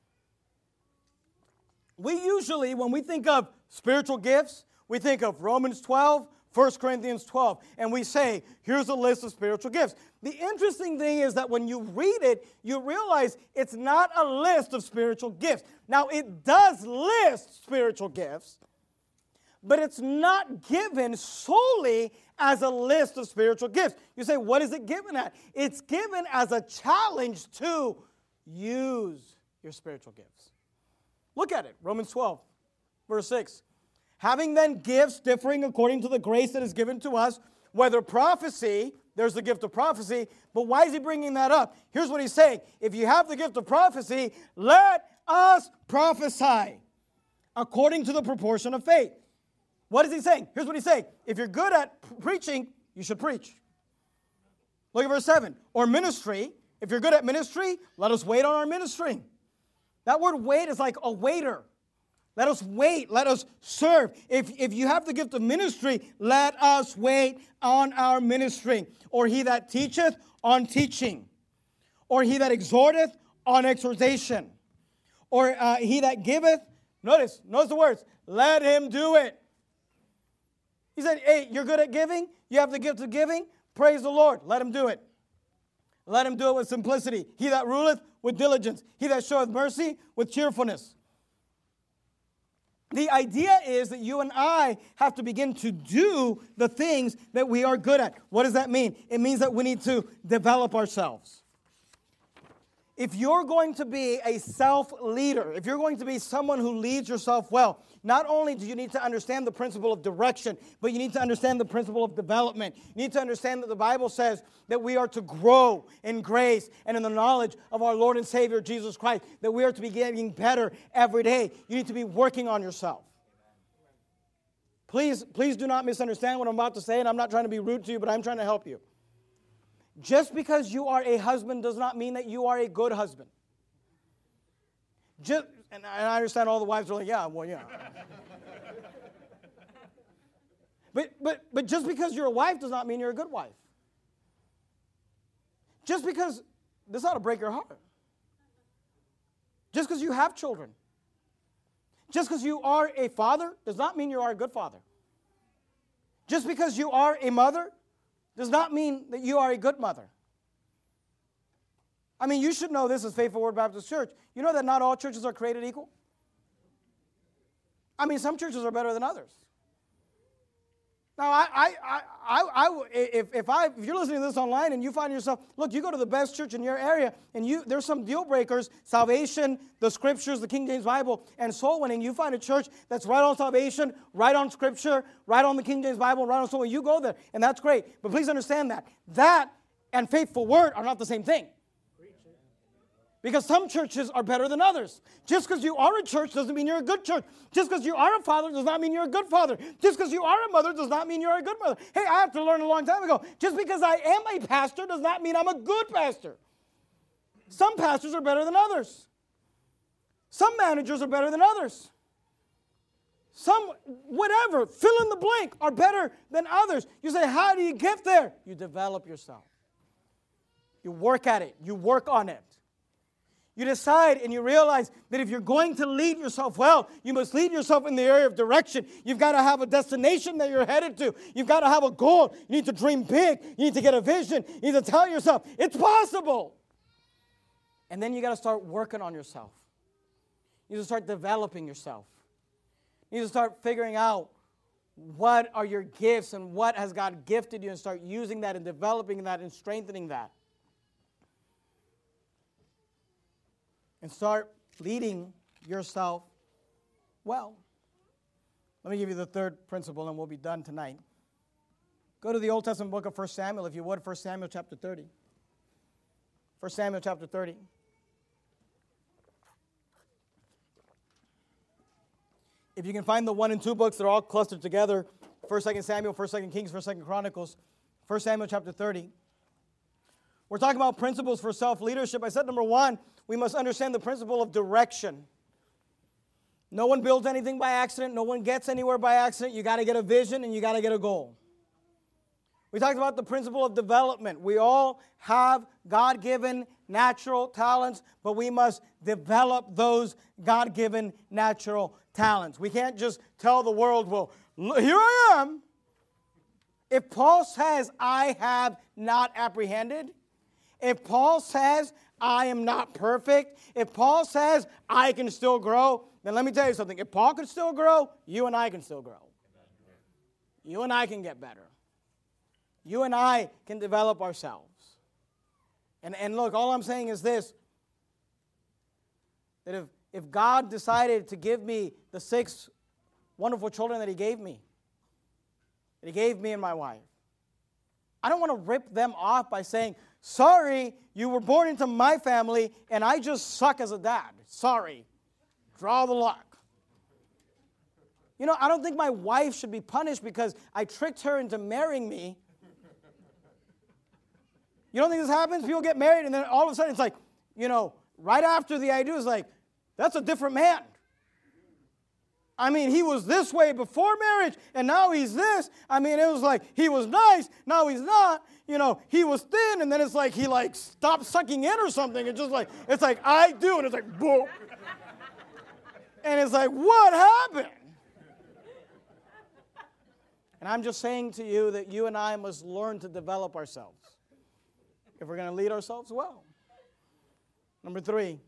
We usually, when we think of spiritual gifts, we think of Romans twelve, First Corinthians twelve, and we say, here's a list of spiritual gifts. The interesting thing is that when you read it, you realize it's not a list of spiritual gifts. Now, it does list spiritual gifts, but it's not given solely as a list of spiritual gifts. You say, what is it given at? It's given as a challenge to use your spiritual gifts. Look at it, Romans twelve, verse six. Having then gifts differing according to the grace that is given to us, whether prophecy, there's the gift of prophecy, but why is he bringing that up? Here's what he's saying. If you have the gift of prophecy, let us prophesy according to the proportion of faith. What is he saying? Here's what he's saying. If you're good at preaching, you should preach. Look at verse seven. Or ministry. If you're good at ministry, let us wait on our ministry. That word wait is like a waiter. Let us wait. Let us serve. If, if you have the gift of ministry, let us wait on our ministry. Or he that teacheth, on teaching. Or he that exhorteth, on exhortation. Or uh, he that giveth, notice, notice the words, let him do it. He said, hey, you're good at giving? You have the gift of giving? Praise the Lord. Let him do it. Let him do it with simplicity. He that ruleth, with diligence. He that showeth mercy, with cheerfulness. The idea is that you and I have to begin to do the things that we are good at. What does that mean? It means that we need to develop ourselves. If you're going to be a self-leader, if you're going to be someone who leads yourself well, not only do you need to understand the principle of direction, but you need to understand the principle of development. You need to understand that the Bible says that we are to grow in grace and in the knowledge of our Lord and Savior, Jesus Christ, that we are to be getting better every day. You need to be working on yourself. Please, please do not misunderstand what I'm about to say, and I'm not trying to be rude to you, but I'm trying to help you. Just because you are a husband does not mean that you are a good husband. Just, and I understand all the wives are like, yeah, well, yeah. but, but, but just because you're a wife does not mean you're a good wife. Just because, this ought to break your heart. Just because you have children. Just because you are a father does not mean you are a good father. Just because you are a mother does not mean that you are a good mother. I mean, you should know this as Faithful Word Baptist Church. You know that not all churches are created equal? I mean, some churches are better than others. Now, I, I, I, I, I if, if, I, if you're listening to this online and you find yourself, look, you go to the best church in your area, and you there's some deal breakers, salvation, the Scriptures, the King James Bible, and soul winning. You find a church that's right on salvation, right on Scripture, right on the King James Bible, right on soul winning. You go there, and that's great. But please understand that. That and faithful word are not the same thing. Because some churches are better than others. Just because you are a church doesn't mean you're a good church. Just because you are a father does not mean you're a good father. Just because you are a mother does not mean you're a good mother. Hey, I have to learn a long time ago. Just because I am a pastor does not mean I'm a good pastor. Some pastors are better than others. Some managers are better than others. Some, whatever, fill in the blank, are better than others. You say, how do you get there? You develop yourself. You work at it. You work on it. You decide and you realize that if you're going to lead yourself well, you must lead yourself in the area of direction. You've got to have a destination that you're headed to. You've got to have a goal. You need to dream big. You need to get a vision. You need to tell yourself, it's possible. And then you got to start working on yourself. You need to start developing yourself. You need to start figuring out what are your gifts and what has God gifted you, and start using that and developing that and strengthening that. And start leading yourself well. Let me give you the third principle and we'll be done tonight. Go to the Old Testament book of First Samuel, if you would, First Samuel chapter thirty. First Samuel chapter thirty. If you can find the one and two books, they're all clustered together. First, Second Samuel, First, Second Kings, First, Second Chronicles. First Samuel chapter thirty. We're talking about principles for self-leadership. I said number one, we must understand the principle of direction. No one builds anything by accident. No one gets anywhere by accident. You got to get a vision and you got to get a goal. We talked about the principle of development. We all have God-given natural talents, but we must develop those God-given natural talents. We can't just tell the world, well, here I am. If Paul says, I have not apprehended, if Paul says, I am not perfect, if Paul says, I can still grow, then let me tell you something. If Paul can still grow, you and I can still grow. You and I can get better. You and I can develop ourselves. And, and look, all I'm saying is this, that if, if God decided to give me the six wonderful children that He gave me, that He gave me and my wife, I don't want to rip them off by saying, sorry, you were born into my family and I just suck as a dad. Sorry. Draw the lock. You know, I don't think my wife should be punished because I tricked her into marrying me. You don't think this happens? People get married and then all of a sudden it's like, you know, right after the idea is like, that's a different man. I mean, he was this way before marriage and now he's this. I mean, it was like he was nice, now he's not. You know, he was thin and then it's like he like stopped sucking in or something. It's just like, it's like, I do. And it's like, boom. And it's like, what happened? And I'm just saying to you that you and I must learn to develop ourselves if we're going to lead ourselves well. Number three,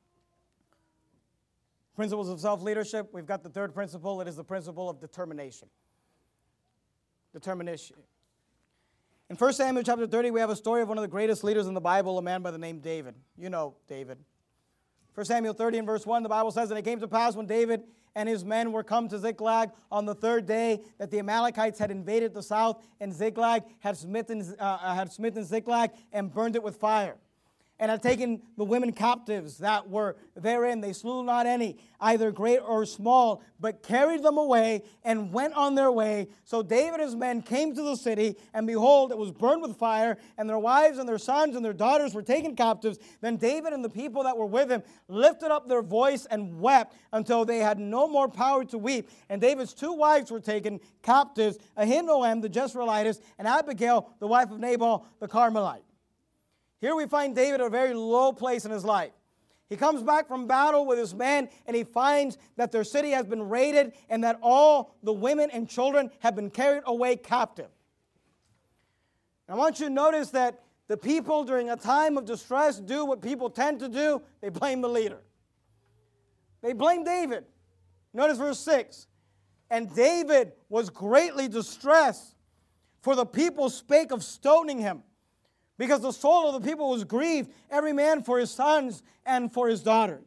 principles of self-leadership. We've got the third principle. It is the principle of determination. Determination. In First Samuel chapter thirty, we have a story of one of the greatest leaders in the Bible, a man by the name David. You know David. First Samuel thirty and verse one, the Bible says, and it came to pass when David and his men were come to Ziklag on the third day that the Amalekites had invaded the south, and Ziklag had smitten, uh, had smitten Ziklag and burned it with fire, and had taken the women captives that were therein. They slew not any, either great or small, but carried them away and went on their way. So David and his men came to the city, and behold, it was burned with fire, and their wives and their sons and their daughters were taken captives. Then David and the people that were with him lifted up their voice and wept until they had no more power to weep. And David's two wives were taken captives, Ahinoam the Jezreelitess, and Abigail the wife of Nabal the Carmelite. Here we find David at a very low place in his life. He comes back from battle with his men, and he finds that their city has been raided and that all the women and children have been carried away captive. And I want you to notice that the people during a time of distress do what people tend to do. They blame the leader. They blame David. Notice verse six. And David was greatly distressed, for the people spake of stoning him, because the soul of the people was grieved, every man for his sons and for his daughters.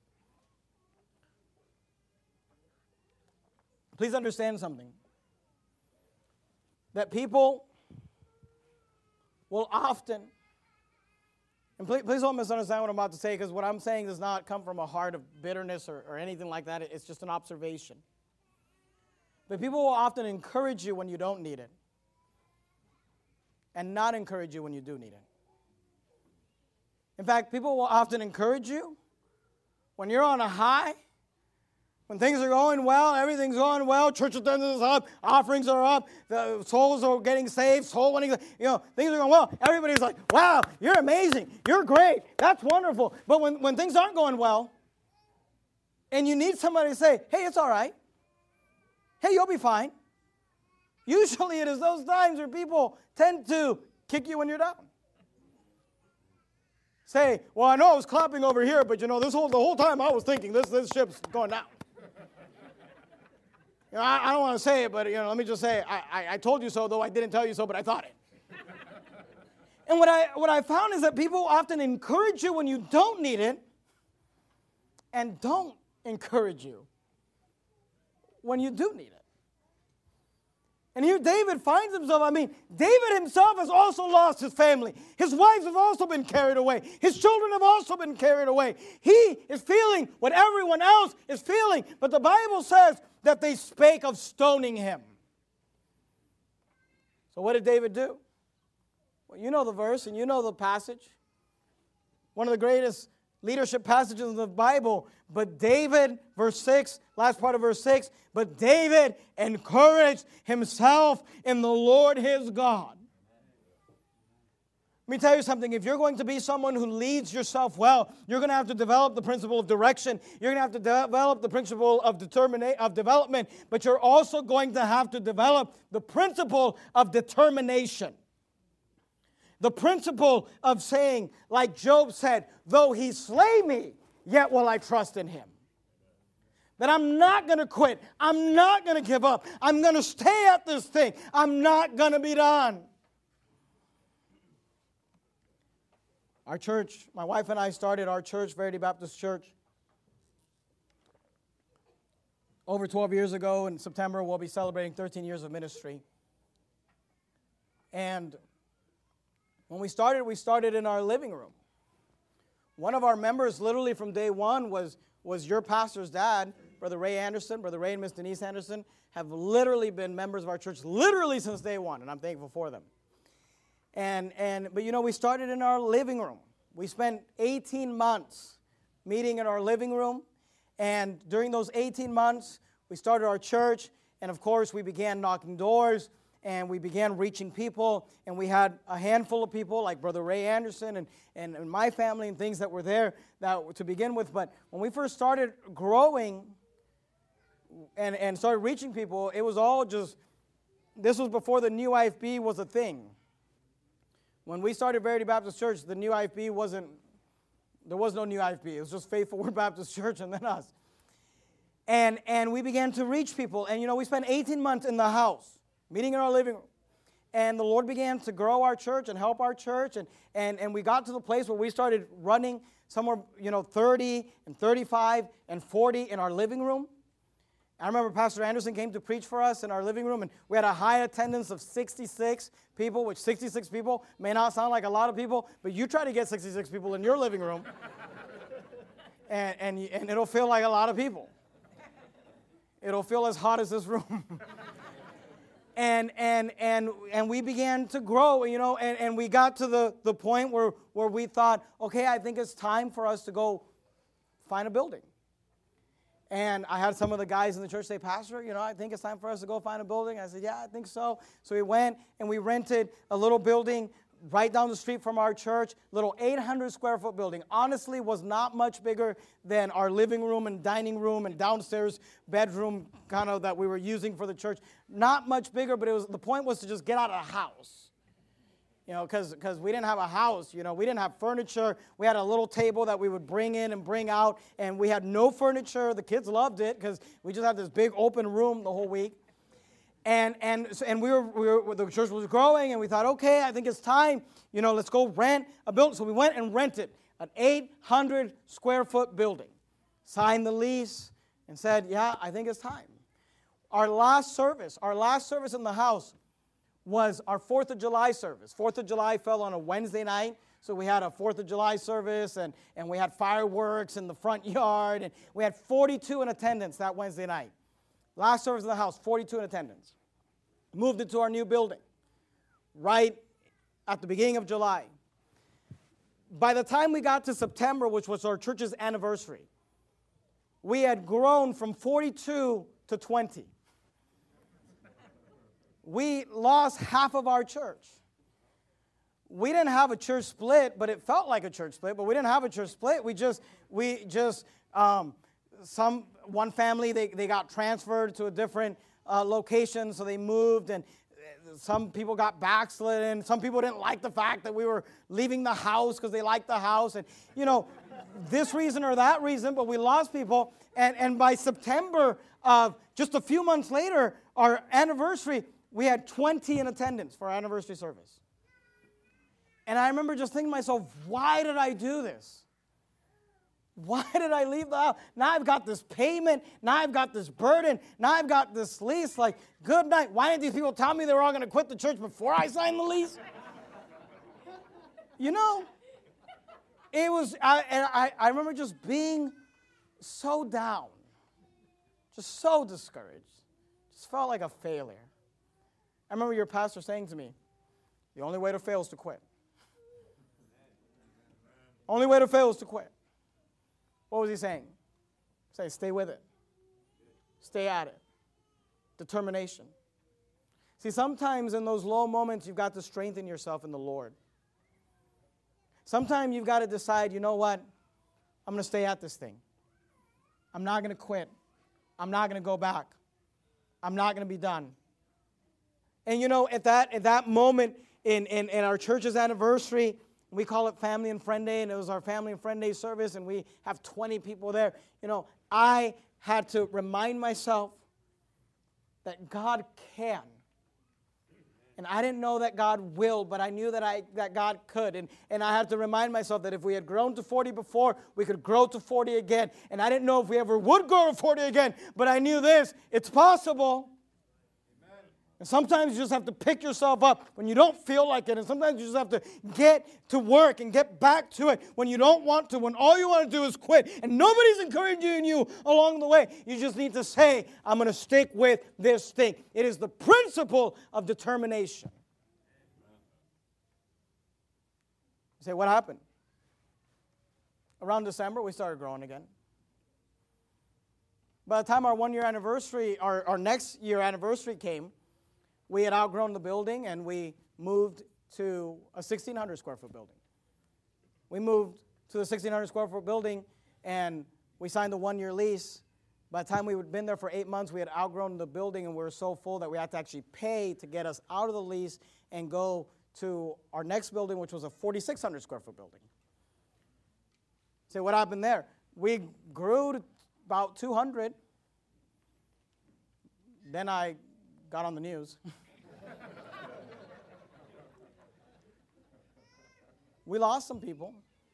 Please understand something. That people will often, and please, please don't misunderstand what I'm about to say, because what I'm saying does not come from a heart of bitterness or, or anything like that. It's just an observation. But people will often encourage you when you don't need it, and not encourage you when you do need it. In fact, people will often encourage you when you're on a high, when things are going well, everything's going well, church attendance is up, offerings are up, the souls are getting saved, soul winning, you know, things are going well. Everybody's like, wow, you're amazing, you're great, that's wonderful. But when, when things aren't going well, and you need somebody to say, hey, it's all right. Hey, you'll be fine. Usually it is those times where people tend to kick you when you're down. Say, well, I know I was clapping over here, but you know, this whole the whole time I was thinking this, this ship's going down. You know, I, I don't want to say it, but, you know, let me just say, I, I, I told you so, though I didn't tell you so, but I thought it. And what I, what I found is that people often encourage you when you don't need it and don't encourage you when you do need it. And here David finds himself, I mean, David himself has also lost his family. His wives have also been carried away. His children have also been carried away. He is feeling what everyone else is feeling. But the Bible says that they spake of stoning him. So what did David do? Well, you know the verse and you know the passage. One of the greatest leadership passages in the Bible. But David, verse six, last part of verse six, but David encouraged himself in the Lord his God. Let me tell you something. If you're going to be someone who leads yourself well, you're going to have to develop the principle of direction. You're going to have to develop the principle of determina- of development. But you're also going to have to develop the principle of determination. The principle of saying, like Job said, though he slay me, yet will I trust in him. That I'm not going to quit. I'm not going to give up. I'm going to stay at this thing. I'm not going to be done. Our church, my wife and I started our church, Verity Baptist Church, over twelve years ago. In September, we'll be celebrating thirteen years of ministry. And when we started, we started in our living room. One of our members, literally from day one, was, was your pastor's dad, Brother Ray Anderson. Brother Ray and Miss Denise Anderson have literally been members of our church, literally since day one, and I'm thankful for them. And, and but, you know, we started in our living room. We spent eighteen months meeting in our living room, and during those eighteen months, we started our church, and, of course, we began knocking doors, and we began reaching people, and we had a handful of people like Brother Ray Anderson and, and, and my family and things that were there that to begin with. But when we first started growing and, and started reaching people, it was all just, this was before the New I F B was a thing. When we started Verity Baptist Church, the New I F B wasn't, there was no New I F B. It was just Faithful Word Baptist Church and then us. And, and we began to reach people. And, you know, we spent eighteen months in the house, meeting in our living room. And the Lord began to grow our church and help our church. And, and, and we got to the place where we started running somewhere, you know, thirty and thirty-five and forty in our living room. I remember Pastor Anderson came to preach for us in our living room, and we had a high attendance of sixty-six people, which sixty-six people may not sound like a lot of people, but you try to get sixty-six people in your living room, and, and, and it'll feel like a lot of people. It'll feel as hot as this room. And and and and we began to grow, you know, and, and we got to the, the point where, where we thought, okay, I think it's time for us to go find a building. And I had some of the guys in the church say, Pastor, you know, I think it's time for us to go find a building. I said, yeah, I think so. So we went and we rented a little building right down the street from our church, little eight hundred square foot building. Honestly, was not much bigger than our living room and dining room and downstairs bedroom kind of that we were using for the church. Not much bigger, but it was the point was to just get out of the house. You know, because because we didn't have a house, you know, we didn't have furniture. We had a little table that we would bring in and bring out, and we had no furniture. The kids loved it because we just had this big open room the whole week. And and and we were, we were the church was growing, and we thought, okay, I think it's time, you know, let's go rent a building. So we went and rented an eight hundred square foot building, signed the lease, and said, yeah, I think it's time. Our last service, our last service in the house was our fourth of July service. fourth of July fell on a Wednesday night, so we had a fourth of July service, and, and we had fireworks in the front yard, and we had forty-two in attendance that Wednesday night. Last service in the house, forty-two in attendance. Moved into our new building right at the beginning of July. By the time we got to September, which was our church's anniversary, we had grown from forty-two to twenty. We lost half of our church. We didn't have a church split, but it felt like a church split. But we didn't have a church split. We just, we just, um, some one family they they got transferred to a different uh, location, so they moved, and some people got backslidden. Some people didn't like the fact that we were leaving the house because they liked the house, and you know, this reason or that reason, but we lost people. And, and by September of just a few months later, our anniversary, we had twenty in attendance for our anniversary service. And I remember just thinking to myself, why did I do this? Why did I leave the house? Now I've got this payment. Now I've got this burden. Now I've got this lease. Like, good night. Why didn't these people tell me they were all going to quit the church before I signed the lease? You know, it was, I, and I, I remember just being so down, just so discouraged, just felt like a failure. I remember your pastor saying to me, the only way to fail is to quit. Only way to fail is to quit. What was he saying? Say, stay with it. Stay at it. Determination. See, sometimes in those low moments, you've got to strengthen yourself in the Lord. Sometimes you've got to decide, you know what? I'm going to stay at this thing. I'm not going to quit. I'm not going to go back. I'm not going to be done. And you know, at that at that moment in, in, in our church's anniversary, we call it Family and Friend Day, and it was our Family and Friend Day service, and we have twenty people there. You know, I had to remind myself that God can. And I didn't know that God will, but I knew that I that God could. And, and I had to remind myself that if we had grown to forty before, we could grow to forty again. And I didn't know if we ever would grow to forty again, but I knew this, it's possible. And sometimes you just have to pick yourself up when you don't feel like it. And sometimes you just have to get to work and get back to it when you don't want to, when all you want to do is quit. And nobody's encouraging you along the way. You just need to say, I'm going to stick with this thing. It is the principle of determination. You say, what happened? Around December, we started growing again. By the time our one-year anniversary, our, our next year anniversary came, we had outgrown the building, and we moved to a sixteen hundred square foot building. We moved to the sixteen hundred square foot building, and we signed the one-year lease. By the time we had been there for eight months, we had outgrown the building, and we were so full that we had to actually pay to get us out of the lease and go to our next building, which was a forty-six hundred square foot building. So what happened there? We grew to about two hundred. Then I got on the news. We lost some people.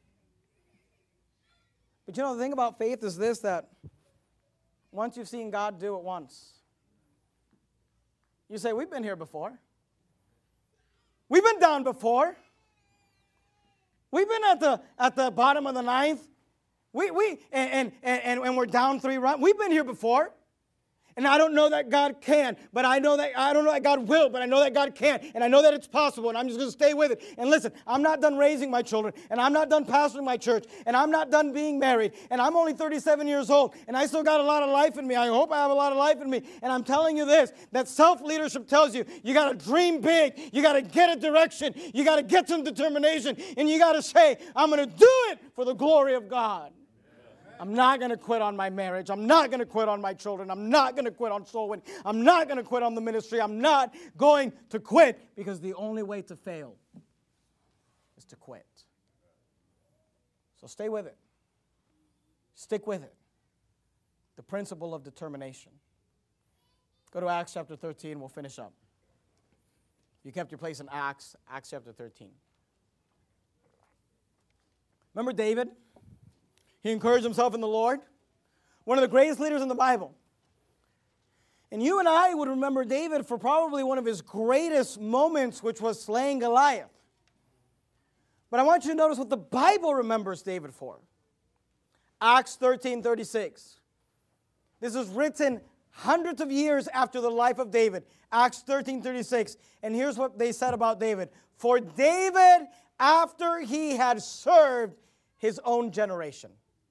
But you know, the thing about faith is this, that once you've seen God do it once, you say, we've been here before. We've been down before. We've been at the at the bottom of the ninth. We we and and and, and we're down three runs. We've been here before. And I don't know that God can, but I know that I don't know that God will, but I know that God can, and I know that it's possible, and I'm just going to stay with it. And listen, I'm not done raising my children, and I'm not done pastoring my church, and I'm not done being married, and I'm only thirty-seven years old, and I still got a lot of life in me. I hope I have a lot of life in me. And I'm telling you this, that self-leadership tells you, you got to dream big, you got to get a direction, you got to get some determination, and you got to say, I'm going to do it for the glory of God. I'm not going to quit on my marriage. I'm not going to quit on my children. I'm not going to quit on soul winning. I'm not going to quit on the ministry. I'm not going to quit, because the only way to fail is to quit. So stay with it. Stick with it. The principle of determination. Go to Acts chapter thirteen. We'll finish up. You kept your place in Acts, Acts chapter thirteen. Remember David? He encouraged himself in the Lord. One of the greatest leaders in the Bible. And you and I would remember David for probably one of his greatest moments, which was slaying Goliath. But I want you to notice what the Bible remembers David for. Acts thirteen thirty-six. This is written hundreds of years after the life of David. Acts thirteen thirty-six. And here's what they said about David. For David, after he had served his own generation,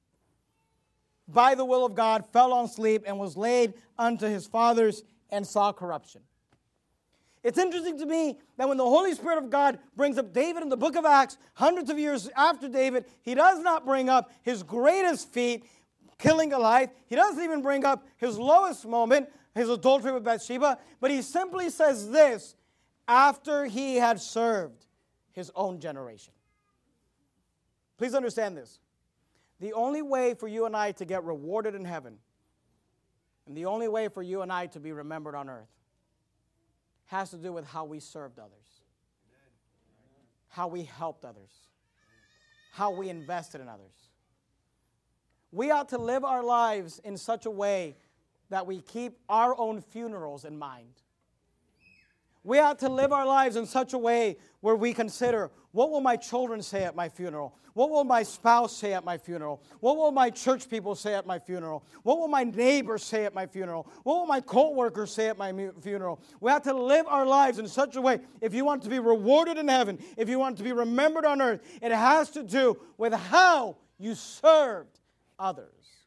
by the will of God, fell on sleep and was laid unto his fathers and saw corruption. It's interesting to me that when the Holy Spirit of God brings up David in the book of Acts, hundreds of years after David, he does not bring up his greatest feat, killing Goliath. He doesn't even bring up his lowest moment, his adultery with Bathsheba, but he simply says this, after he had served his own generation. Please understand this. the only way for you and I to get rewarded in heaven, and the only way for you and I to be remembered on earth, has to do with how we served others, how we helped others, how we invested in others. We ought to live our lives in such a way that we keep our own funerals in mind. We ought to live our lives in such a way where we consider, what will my children say at my funeral? What will my spouse say at my funeral? What will my church people say at my funeral? What will my neighbors say at my funeral? What will my co-workers say at my funeral? We have to live our lives in such a way, if you want to be rewarded in heaven, if you want to be remembered on earth, it has to do with how you served others.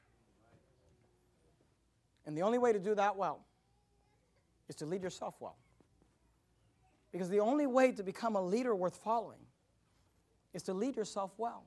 And the only way to do that well is to lead yourself well. Because the only way to become a leader worth following is to lead yourself well.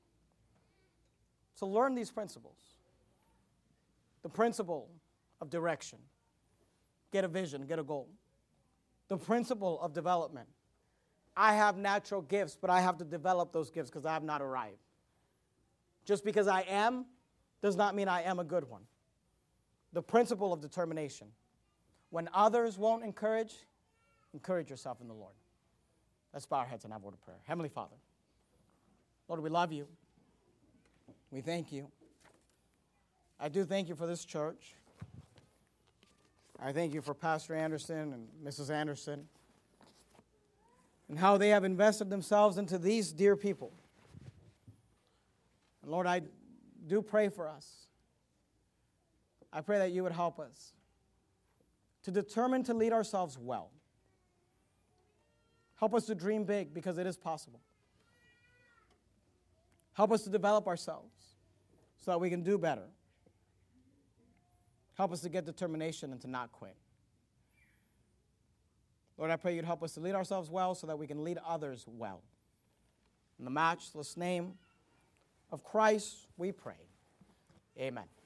So learn these principles. The principle of direction. Get a vision, get a goal. The principle of development. I have natural gifts, but I have to develop those gifts because I have not arrived. Just because I am does not mean I am a good one. The principle of determination. When others won't encourage, encourage yourself in the Lord. Let's bow our heads and have a word of prayer. Heavenly Father, Lord, we love you. We thank you. I do thank you for this church. I thank you for Pastor Anderson and Missus Anderson and how they have invested themselves into these dear people. And Lord, I do pray for us. I pray that you would help us to determine to lead ourselves well. Help us to dream big because it is possible. Help us to develop ourselves so that we can do better. Help us to get determination and to not quit. Lord, I pray you'd help us to lead ourselves well so that we can lead others well. In the matchless name of Christ, we pray. Amen.